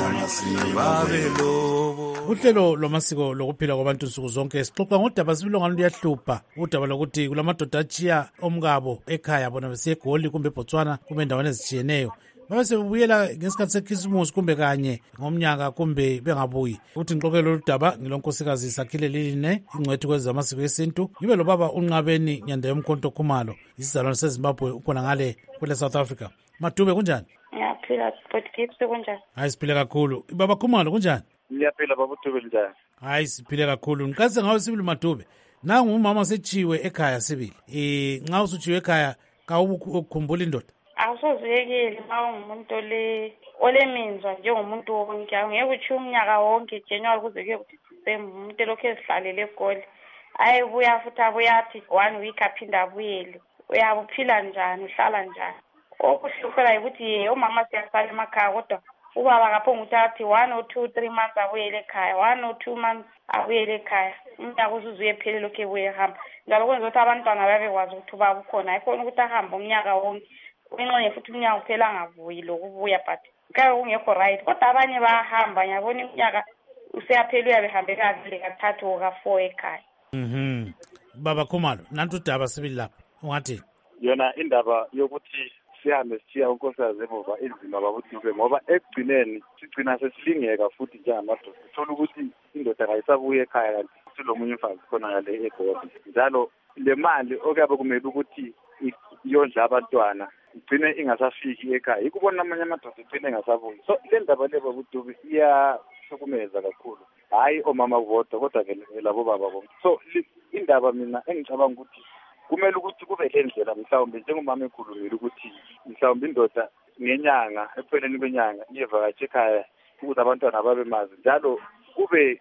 babe lobo. Uhlelo lwamasiko lokuphila kwabantu nsuku zonke sixoxa ngodaba sibilongana luyahlupha udaba lokuthi kulamadoda achiya omkabo ekhaya bona besiye eGoli kumbe eBotswana kumbe endaweni ezitshiyeneyo babe sebuyela ngesikhathi sekhisimusi kumbe kanye ngomnyaka kumbe bengabuyi. Uthi ngixoxe lolu daba ngilonkosikazi Sakhile Liline ingcwethi kwezamasiko esintu ngibe lo baba uNqabeni Nyanda yomkhonto Khumalo isizalwane seZimbabwe ukhona ngale kwele South Africa. Madube kunjani? Ngiyaphila but Gibbs kunjani? Hayi siphile kakhulu. Baba Khumalo kunjani? Ngiyaphila baba Dube njani? Hayi siphile kakhulu. Ngikaze ngawe sibili Madube. Nangu umama sechiwe ekhaya sibili. Eh nxa usuchiwe ekhaya kawukukhumbula indoda. Awusoziyekile ma ungumuntu le oleminzwa njengomuntu wonke angeke uthi umnyaka wonke January kuze kuye kuthi December umuntu lokho ezihlalele eGoli ayibuya futhi abuyathi one week aphinda abuyele uyabuphila njani uhlala njani okuhluphala ukuthi ye umama siyasala emakhaya kodwa ubaba kaphonga ukuthi athi one or two three months abuyele ekhaya one or two months abuyele ekhaya umnyaka uzuze uyephele lokho ebuye ehamba njalo kwenza ukuthi abantwana babekwazi ukuthi ubaba ukhona ayifoni ukuthi ahambe umnyaka wonke Wenqonye futhi umnyaka uphela angavuyi lokubuya but kaya kungekho right kodwa abanye bayahamba ngiyabona iminyaka useyaphela uyabehambe kabili kathathu o ka four ekhaya. Mhm. Baba Khumalo nantu udaba sibili lapha ungathi yona indaba yokuthi sihambe sithiya unkosikazi emuva inzima babudube ngoba ekugcineni sigcina sesilingeka futhi njengamadoda sithola ukuthi indoda kayisabuye ekhaya kanti silomunye umfazi khona ngale eGoli njalo le mali okuyabe kumele ukuthi iyondla abantwana igcine ingasafiki ekhaya ikubona amanye amadoda igcine ingasabuyi so le ndaba le babudube iyahlukumeza kakhulu hayi omama bodwa kodwa ke labo baba bonke so indaba mina engicabanga ukuthi kumele ukuthi kube le ndlela mhlawumbe njengomama ekhulumile ukuthi mhlawumbe indoda ngenyanga ekupheleni kwenyanga iyevakatshe ekhaya ukuthi abantwana babe mazi njalo kube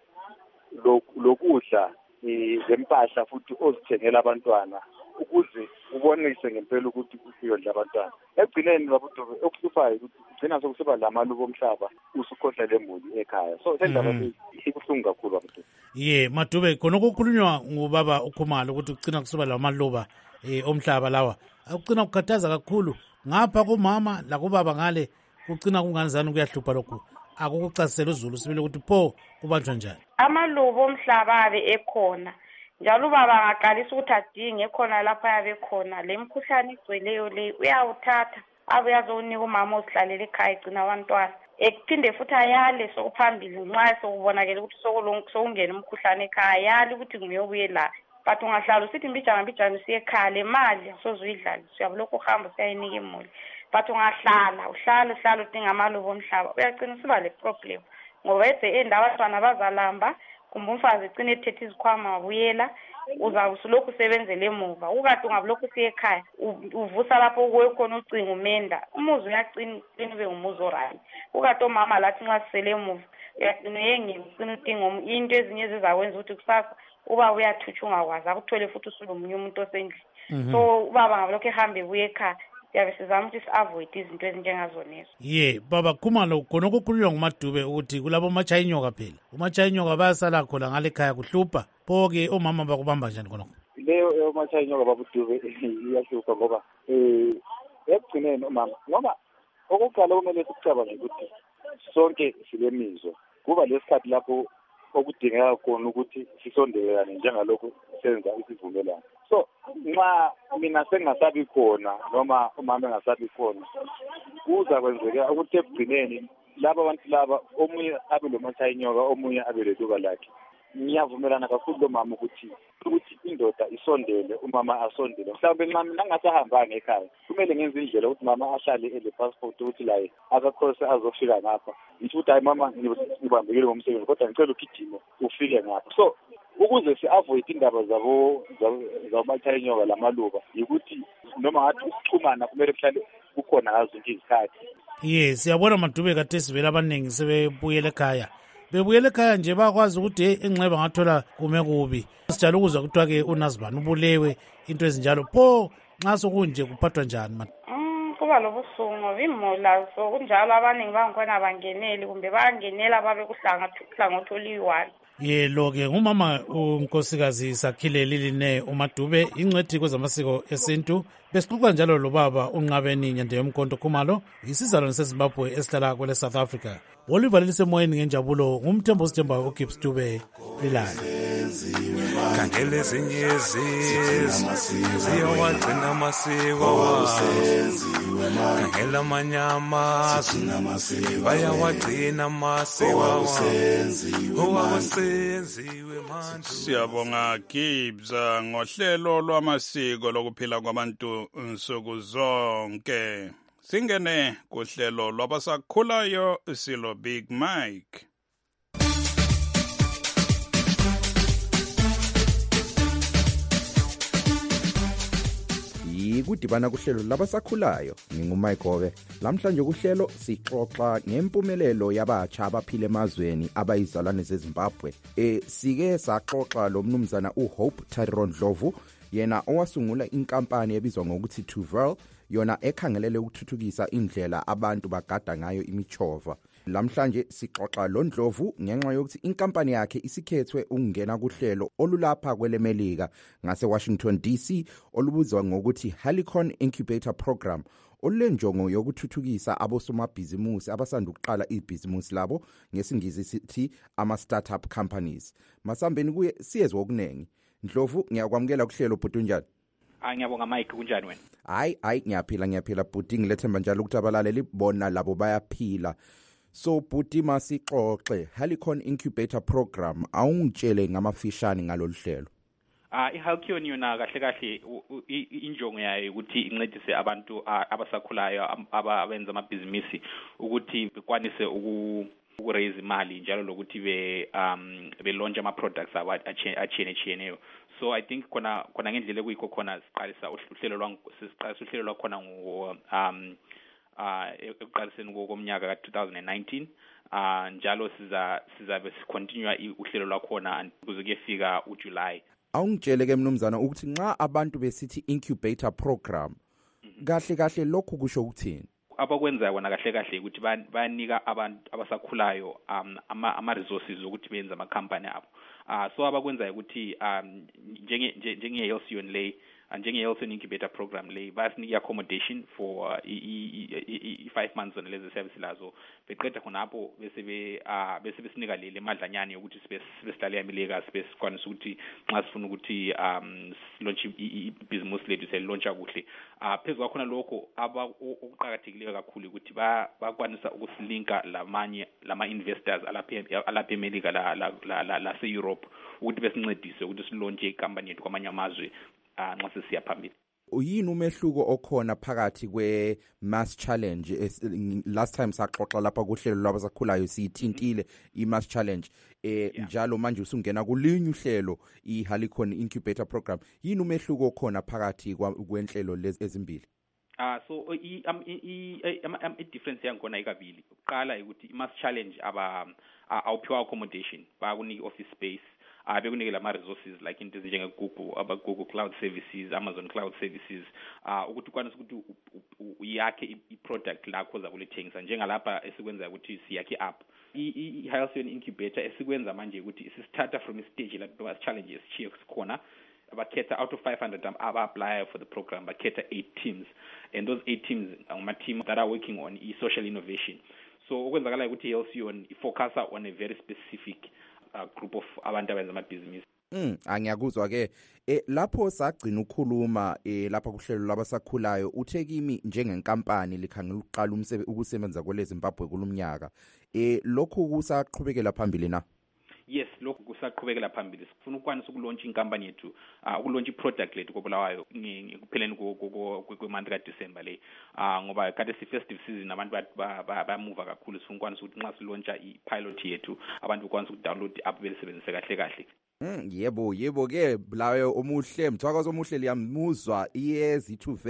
lokudla lempahla futhi ozithengela abantwana ukuze ubonise ngempela ukuthi kuyodla abantwana ekugcineni babudube okuhluphayo ukuthi ugcina sokusiba lamalubo omhlaba usukhohla lemuli ekhaya so le ndaba ibuhlungu kakhulu babudube. Ye Madube khona ukukhulunywa ngubaba uKhumalo ukuthi ugcina kusiba lamaluba eh omhlaba lawa ugcina ukukhathaza kakhulu ngapha kumama la kubaba ngale ugcina kunganzani kuyahlupha lokhu akukucasela uZulu sibile ukuthi pho kubanjwa njani amalubo omhlaba abe ekhona njalo ubaba angaqalisa ukuthi adinge khona lapha yabe khona le mkhuhlane igcweleyo le uyawuthatha abe yazonika umama ozihlalele ekhaya igcina abantwana ekuphinde futhi ayale sokuphambili nxa sokubonakele ukuthi sokungena umkhuhlane ekhaya ayale ukuthi nguyobuye la but ungahlala usithi mbijana mbijana usiye ekhaya le mali asozuyidlala siyabulokhu uhamba usiyayinika imuli but ungahlala uhlala uhlala udinga amalubo omhlaba uyagcina usiba le problem ngoba ethe enda abantwana bazalamba kumbe umfazi ecine ethethe izikhwama wabuyela uzabe usulokhu usebenzele emuva ukade ungabulokhu usiye ekhaya uvusa lapho kuwe khona ucinga umenda umuzi uyacina ube umuzi orayi ukade omama lathi nxa sisele emuva uyagcina yengini ucina udinga into ezinye ezizakwenza ukuthi kusasa uba uyathutsha ungakwazi akuthole futhi usulomunye umuntu osendlini so ubaba ngabulokhu ehambe ebuye ekhaya siyabe sizama ukuthi si-avoid izinto ezinjengazonezo. Ye baba Khumalo khona ukukhulunywa nguMadube ukuthi kulabo umachayinyoka phela umachayinyoka bayasala khona ngale ekhaya kuhlupha pho-ke omama bakubamba njani khonokho leyo umachayinyoka babudube iyahlupha ngoba um ekugcineni umama ngoba okokuqala kumele sikucabange ukuthi sonke silemizwa kuba lesikhathi lapho okudingeka khona ukuthi sisondelelane njengalokhu senza isivumelwano so nxa mina sengasabi khona noma umama engasabi khona kuza kwenzeka ukuthi ekugcineni laba abantu laba omunye abe lomachayinyoka omunye abe leluba lakhe ngiyavumelana kakhulu lo mama ukuthi ukuthi indoda isondele umama asondele mhlawumbe nxa mina ngingasahambanga ekhaya kumele ngenze indlela ukuthi mama ahlale ele passport ukuthi la akakhose azofika ngapha ngithi ukuthi hayi mama ngibambekile ngomsebenzi kodwa ngicela ugijime ufike ngapha so ukuze si-avoid indaba zabo zamachayinyoka lamaluba yikuthi noma ngathi ukuxhumana kumele kuhlale kukhona ngazo zonke izikhathi Yes, siyabona Madube kade sivela abaningi sebebuyela ekhaya. Bebuyela ekhaya nje bakwazi ukuthi hey enxeba ngathola kume kubi. Sijala ukuzwa kuthiwa ke uNazibani ubulewe into ezinjalo. Pho nxa sokunje kuphathwa njani man? Mm, kuba lobusungu ngoba imola so kunjalo abaningi bangikhona bangeneli kumbe bangenela babe kuhlangathu kuhlangathu oliyi-one. Yelo ke ngumama unkosikazi Sakhile Liline uMadube ingcwethi kwezamasiko esintu besixoxa njalo lobaba uNqabeni Nyande yomkhonto Khumalo isizalwane seZimbabwe esihlala kwele South Africa. Oliver lisemoyeni ngenjabulo ngumthembo sithembayo uGibbs Dube lilala. Khangela ezinye izizwe ziyawagcina amasiko khangela amanye amazwe bayawagcina amasiko owasenziwe manje. Siyabonga Gibbs ngohlelo lwamasiko lokuphila kwabantu nsuku zonke. Singene kuhlelo lwabasakhulayo silo Big Mike. Kudibana kuhlelo labasakhulayo ngingumike Gobe. Lamhlanje kuhlelo sixoxa ngempumelelo yabatsha abaphile emazweni abayizalwane zeZimbabwe. E sike saxoxa lo mnumzana uHope Tyrone Ndlovu yena owasungula inkampani ebizwa ngokuthi Tuvel yona ekhangelele ukuthuthukisa indlela abantu bagada ngayo imichova. Lamhlanje sixoxa lo Ndlovu ngenxa yokuthi inkampani yakhe isikhethwe ukungena kuhlelo olulapha kwelemelika ngase Washington D C olubuzwa ngokuthi Halicon Incubator Program olenjongo yokuthuthukisa abosomabhizimusi abasanda ukuqala ibhizimusi labo ngesingisi sithi ama startup companies. Masambeni kuye siyezwe okunengi. Ndlovu ngiyakwamukela kuhlelo bhuti njani? Ah ngiyabonga Mike kunjani wena? Hayi hayi ngiyaphila ngiyaphila bhuti ngilethemba njalo ukuthi abalaleli bona labo bayaphila. So bhuti masixoxe Halicon Incubator Program awungitshele ngamafishane ngalolu hlelo. Ah iHalicon yona kahle kahle injongo yayo ukuthi incedise abantu abasakhulayo abenza amabhizinisi ukuthi bekwanise uku ukuraise imali njalo lokuthi be um be launch ama products aba achene chiyeneyo. So I think kona kona ngendlela ekuyikho khona siqalisa uhlelo lwa siqalisa uhlelo lwakhona ngo um uh ekuqaliseni komnyaka ka two thousand nineteen uh njalo siza sizabe sicontinue uhlelo lwakhona kuze kuyefika uJuly. Awungitshele ke mnumzana ukuthi nxa abantu besithi incubator program kahle kahle lokho kusho ukuthini? Abakwenza kona kahle kahle ukuthi bayanika abantu abasakhulayo um ama ama resources ukuthi benze ama company abo. Ah so abakwenza ukuthi um njenge njenge Halcyon lay njenge Halcyon Incubator Program lay basinika accommodation for five months on lezi service lazo beqeda khonapho bese be ah bese besinika le madlanyane ukuthi sibe sihlale eMelika sibe sikwanisa ukuthi nxa sifuna ukuthi um launch i-business lethu se launcha kuhle. Ah phezulu khona lokho aba okuqhakathekileyo kakhulu ukuthi ba bakwanisa ukusilinka lamanye lama investors alapha alapha eMelika la la la se Europe ukuthi besincedise ukuthi silaunche icompany yethu kwamanye amazwe nxa sesiya phambili. Uyini umehluko okhona phakathi kwe mass challenge? Last time saxoxa lapha kuhlelo lwabasakhulayo sithintile i mass challenge eh njalo manje usungena kulinye uhlelo i Halicon Incubator Program. Yini umehluko okhona phakathi kwenhlelo lezi ezimbili? Ah so i i difference yakhona ikabili. Uqala ukuthi i mass challenge aba awuphiwa accommodation bakunika office space ah bekunikela ama resources like into ezinjenge Google aba Google Cloud Services, Amazon Cloud Services ah ukuthi kwanisa ukuthi uyakhe iproduct lakho zakulithengisa njengalapha esikwenza ukuthi siyakhe app i Halcyon Incubator esikwenza manje ukuthi sisithatha from a stage lapho was challenges chief corner bakhetha out of five hundred aba apply for the program bakhetha eight teams and those eight teams are team that are working on e-social innovation. So okwenzakala ukuthi Halcyon ifocus on a very specific a group of abantu abenza amabhizinisi. Mm angiyakuzwa ke eh lapho sagcina ukukhuluma eh lapha kuhlelo labasakhulayo uthe kimi njengenkampani likhangela uqala umsebenzi ukusebenza kwele Zimbabwe kulumnyaka eh lokho kusaqhubekela phambili na? Yes, lokho kusaqhubekela phambili. Sifuna ukwanisa ukulaunch inkampani yethu, ah ukulaunch iproduct lethu kobulawayo ngikupheleni kwemonth ka December le. Ah ngoba kade si festive season abantu ba move kakhulu sifuna ukwanisa ukuthi nxa silauncha ipilot yethu abantu ukwanisa ukudownload app belisebenzise kahle kahle. Mm yebo yebo ke layo omuhle mthwakazo omuhle liyamuzwa iyezi Tuvel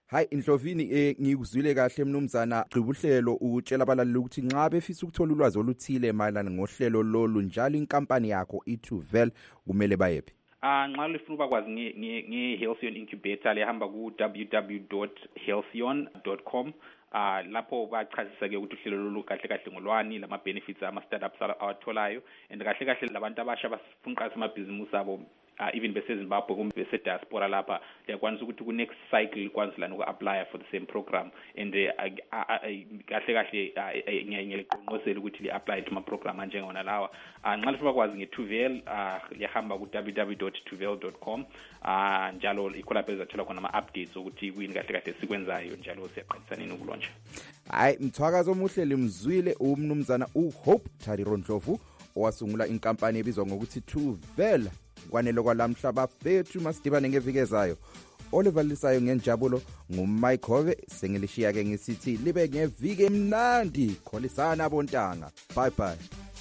Hayi Ndlovini eh ngikuzwile kahle mnumzana Gqibuhlelo utshela abalaleli ukuthi nxa befisa ukuthola ulwazi oluthile mayelana ngohlelo lolu njalo inkampani yakho iTuvel kumele bayephi. Ah nxa lifuna ukwazi nge nge Halcyon Incubator lehamba ku w w w dot halcyon dot com. Ah lapho bachazisa ke ukuthi uhlelo lolu kahle kahle ngolwani lama benefits ama startups awatholayo and kahle kahle labantu abasha bafuna uqala amabhizimusi abo Uh, even beseZimbabwe kumbe bese diaspora lapha liyakwanisa ukuthi ku next cycle kwanza lana uku apply for the same program and kahle kahle ngiyaliqonqosela ukuthi li apply to ama program njengona lawa nxa lifuna kwazi ngeTuvel liyahamba ku w w w dot tuvel dot com njalo ikho bezathola khona ama updates ukuthi kuyini kahle kahle sikwenzayo njalo siyaqedisana nokulontsha. Hayi mthwakazo omuhle limzwile umnumzana uHope Tariro Ndlovu owasungula inkampani ebizwa ngokuthi Tuvel. Kwanele kwalamhla bafethu masidibane ngeviki ezayo. Oliver Lisayo ngenjabulo nguMike Hove sengilishiya ke ngisithi libe ngeviki emnandi kholisana bontanga. Bye bye.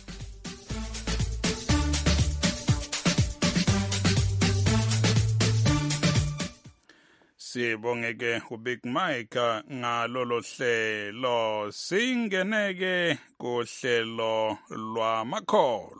Sibongeke uBig Mike ngalolo hlelo singeneke kuhlelo lwamakholo.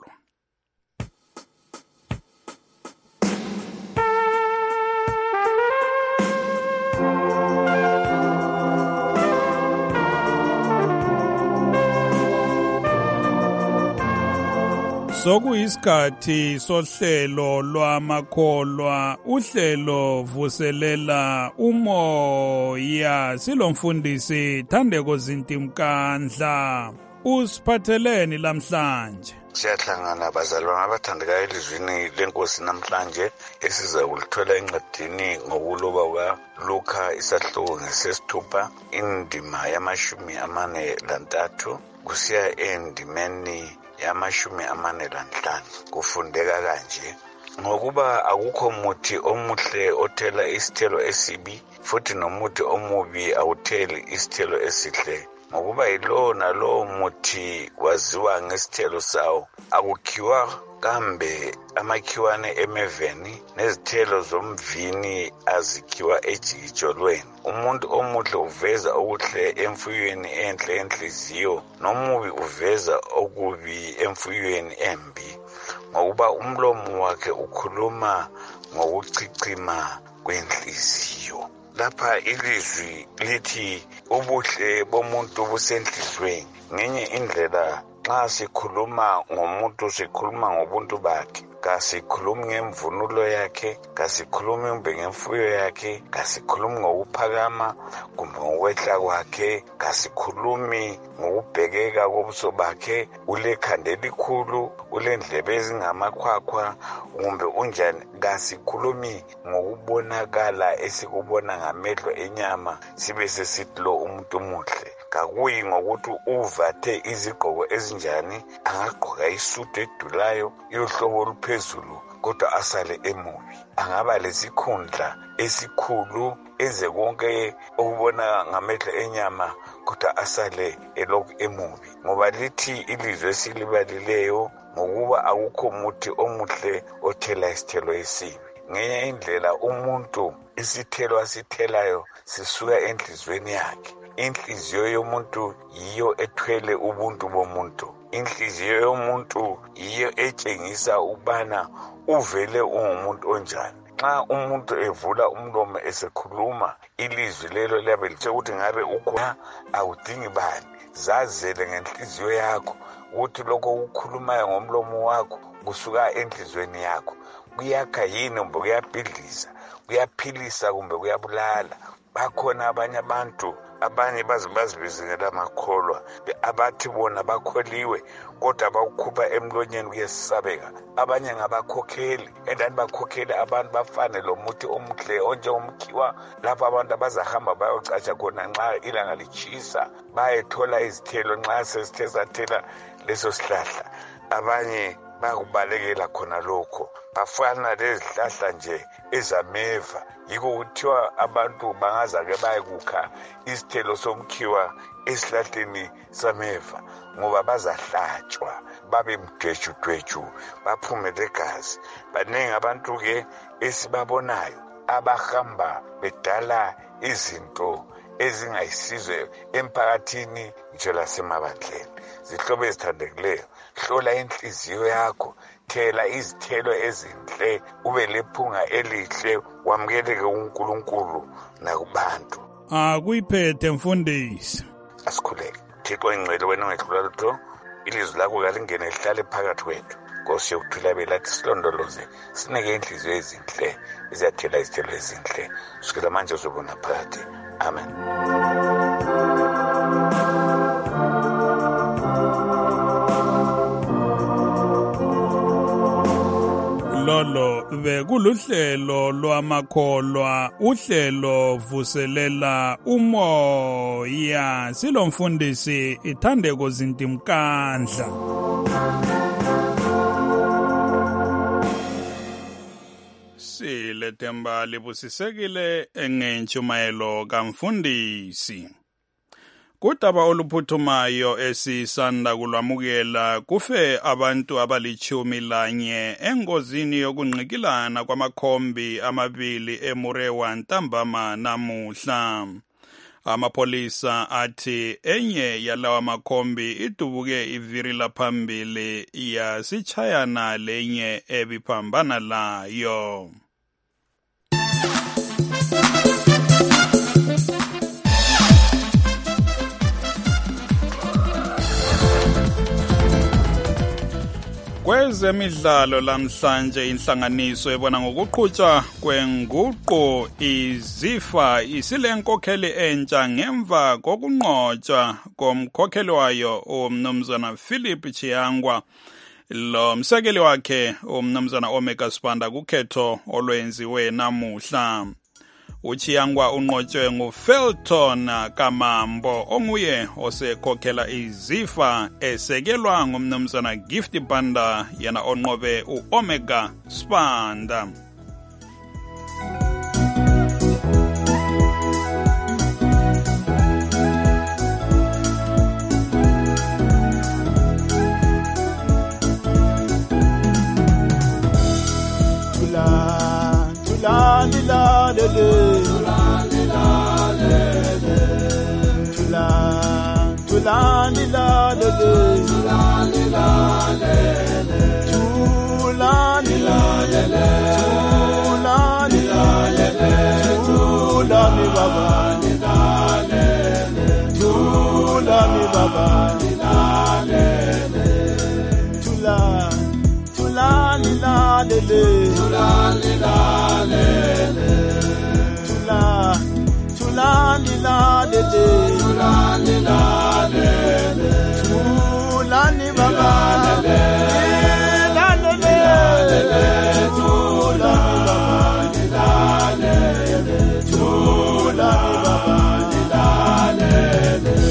Sokuyisikhathi sohlelo lwamakholwa uhlelo vuselela umoya silomfundisi Thandeko Zintimkandla usiphatheleni lamhlanje. Siyahlangana bazalwane abathandekayo elizwini lenkosi namhlanje esiza kulithola encwadini ngokuloba kukaLuka isahluko ngesesithupha indima yamashumi amane lantathu kusiya endimeni yamashumi amane lanhlanu. Kufundeka kanje ngokuba akukho muthi omuhle othela isithelo esibi futhi nomuthi omubi awutheli isithelo esihle. Ngokuba yilo nalo muthi waziwa ngesithelo sawo. Akukhiwa kambe amakhiwane emeveni nezithelo zomvini azikhiwa ejikijolweni. Umuntu omuhle uveza okuhle emfuyweni enhle enhliziyo nomubi uveza okubi emfuyweni embi. Ngokuba umlomo wakhe ukhuluma ngokuchichima kwenhliziyo. Lapha ilizwi lithi ubuhle bomuntu busenhlizweni. Ngenye indlela nxa sikhuluma ngomuntu sikhuluma ngobuntu bakhe. Kasikhulumi ngemvunulo yakhe, kasikhulumi ngemfuyo yakhe, kasikhulumi ngokuphakama kumbe ngokwehla kwakhe, kasikhulumi ngokubhekeka kobuso bakhe, ulekhanda elikhulu, ulendlebe ezingamakhwakhwa kumbe unjani. Kasikhulumi ngokubonakala esikubona ngamehlo enyama sibe sesithi lo umuntu muhle. Kakuyi ngokuthi uvathe izigqoko ezinjani, angagqoka isudu edulayo yohlobo oluphezulu kodwa asale emubi. Angaba lesikhundla esikhulu enze konke okubona ngamehlo enyama kodwa asale elokhu emubi. Ngoba lithi ilizwe esilibalileyo ngokuba akukho muthi omuhle othela isithelo esibi. Ngenye indlela umuntu isithelo asithelayo sisuka enhlizweni yakhe. Inhliziyo yomuntu yiyo ethwele ubuntu bomuntu. Inhliziyo yomuntu yiyo etshengisa ubana uvele ungumuntu onjani. Nxa umuntu evula umlomo esekhuluma ilizwi lelo liyabe lithe ukuthi ngabe ukhona awudingi bani. Zazele ngenhliziyo yakho ukuthi lokho ukukhulumayo ngomlomo wakho kusuka enhlizweni yakho. Kuyakha yini kumbe kuyabhidliza, kuyaphilisa kumbe kuyabulala. Bakhona abanye abantu abanye bazibizingela amakholwa abathi bona bakholiwe kodwa bakukhupha emlonyeni kuyesabeka. Abanye ngabakhokheli endani bakhokheli abantu bafane lo muthi omuhle onjengomkhiwa lapho abantu abazahamba bayocatsha khona nxa ilanga lichisa bayethola izithelo nxa sesithe sathela leso sihlahla. Abanye bakubalekela khona lokho bafana lezihlahla nje ezameva. Yiko kuthiwa abantu bangazake bayekukha isithelo somkhiwa esihlahleni sameva ngoba bazahlatshwa babe mdwetshu dwetshu baphume legazi. Baningi abantu ke esibabonayo abahamba bedala izinto ezingayisizo emphakathini nje lasemabandleni. Zihlobo ezithandekileyo, hlola inhliziyo yakho, thela izithelo ezinhle, ube lephunga elihle, wamukeleke uNkulunkulu nakubantu. Akuyiphethe mfundisi. Asikhuleke. Thixo ingcwele wena ungedlula lutho, ilizwi lakho kalingene lihlale phakathi kwethu. Nkosi yokuphila belathi silondoloze, sineke inhliziyo ezinhle, iziyathela izithelo ezinhle. Sukela manje uzobona phakathi. Amen. Lolo bekuluhlelo lwamakholwa, uhlelo vuselela umoya. Silomfundisi Ithandeko Zintimkandla. Silethemba libusisekile engentshumayelo kamfundisi. Kudaba oluphuthumayo esisanda kulwamukela, kufe abantu abalichumi lanye engozini yokunqikilana kwamakhombi amabili eMurewa ntambama namuhla. Amapolisa athi enye yalawa makhombi idubuke iviri laphambili yasichayana lenye ebiphambana layo. Kwezemidlalo lamhlanje inhlanganiso ebona ngokuqhutshwa kwenguqu izifa isilenkokheli entsha ngemva kokunqotshwa komkhokheli wayo umnumzana Philip Chiyangwa lo msekeli wakhe umnumzana Omega Sibanda kukhetho olwenziwe namuhla. Uchiyangwa unqotshwe nguFelton Kamambo onguye osekhokhela izifa esekelwa ngumnumzana Gift Banda yena onqobe uOmega Sibanda. Tula lila lele, tula lila lele, tula tula lila lele, tula lila lele, tula lila lele, tula lila lele, tula mi baba lila lele, tula mi baba lila lele, tula tula lila lele, tula lila lele, tula tula lila lele, tula lila lele, tula ni baba lila lele, tula ni baba lila lele, tula ni baba lila lele.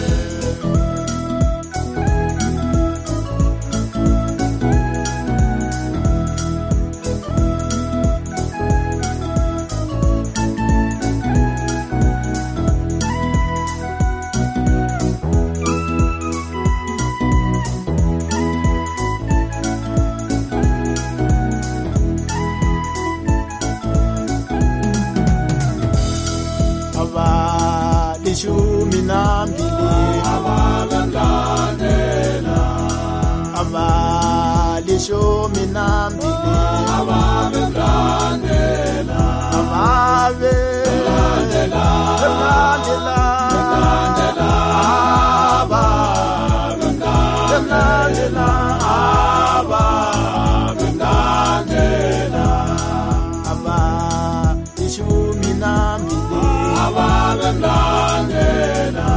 Lishumi nambili abalandela, aba lishumi nambili abalandela, ababe landela, landela, landela, aba landela, aba landela, aba lishumi nambili abalandela,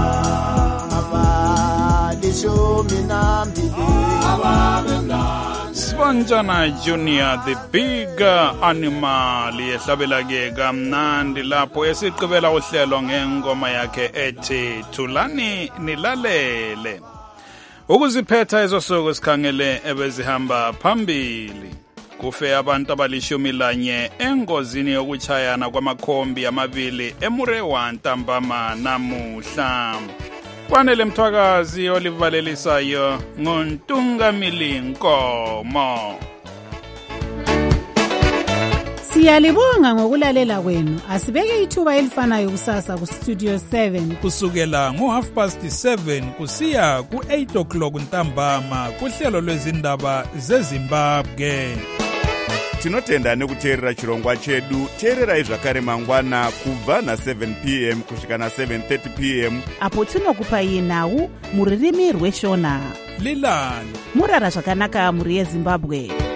abalishumi nambili abalandela. Sibonjana Junior the big animal yehlabela ke kamnandi lapho esiqhubela uhlelo ngengoma yakhe ethi Thulani nilalele. Ukuziphetha ezosuku sikhangele ebezihamba phambili. Kufe abantu abalishumi lanye engozini yokuchayana kwamakhombi amabili eMurewa ntambama namuhla. Kwanele Mthwakazi olivalelisayo ngontungamili Nkomo. Siyalibonga ngokulalela kwenu. Asibeke ithuba elifanayo kusasa ku Studio seven. Kusukela ngo half past seven kusiya ku eight o'clock ntambama kuhlelo lwezindaba zeZimbabwe. Tinotenda nekuteerera chirongwa chedu. Teererai zvakare mangwana kubva na seven p m kusvika na seven thirty p m apo tinokupai nhau muririmi rweshona. Lilani murara zvakanaka muri yeZimbabwe.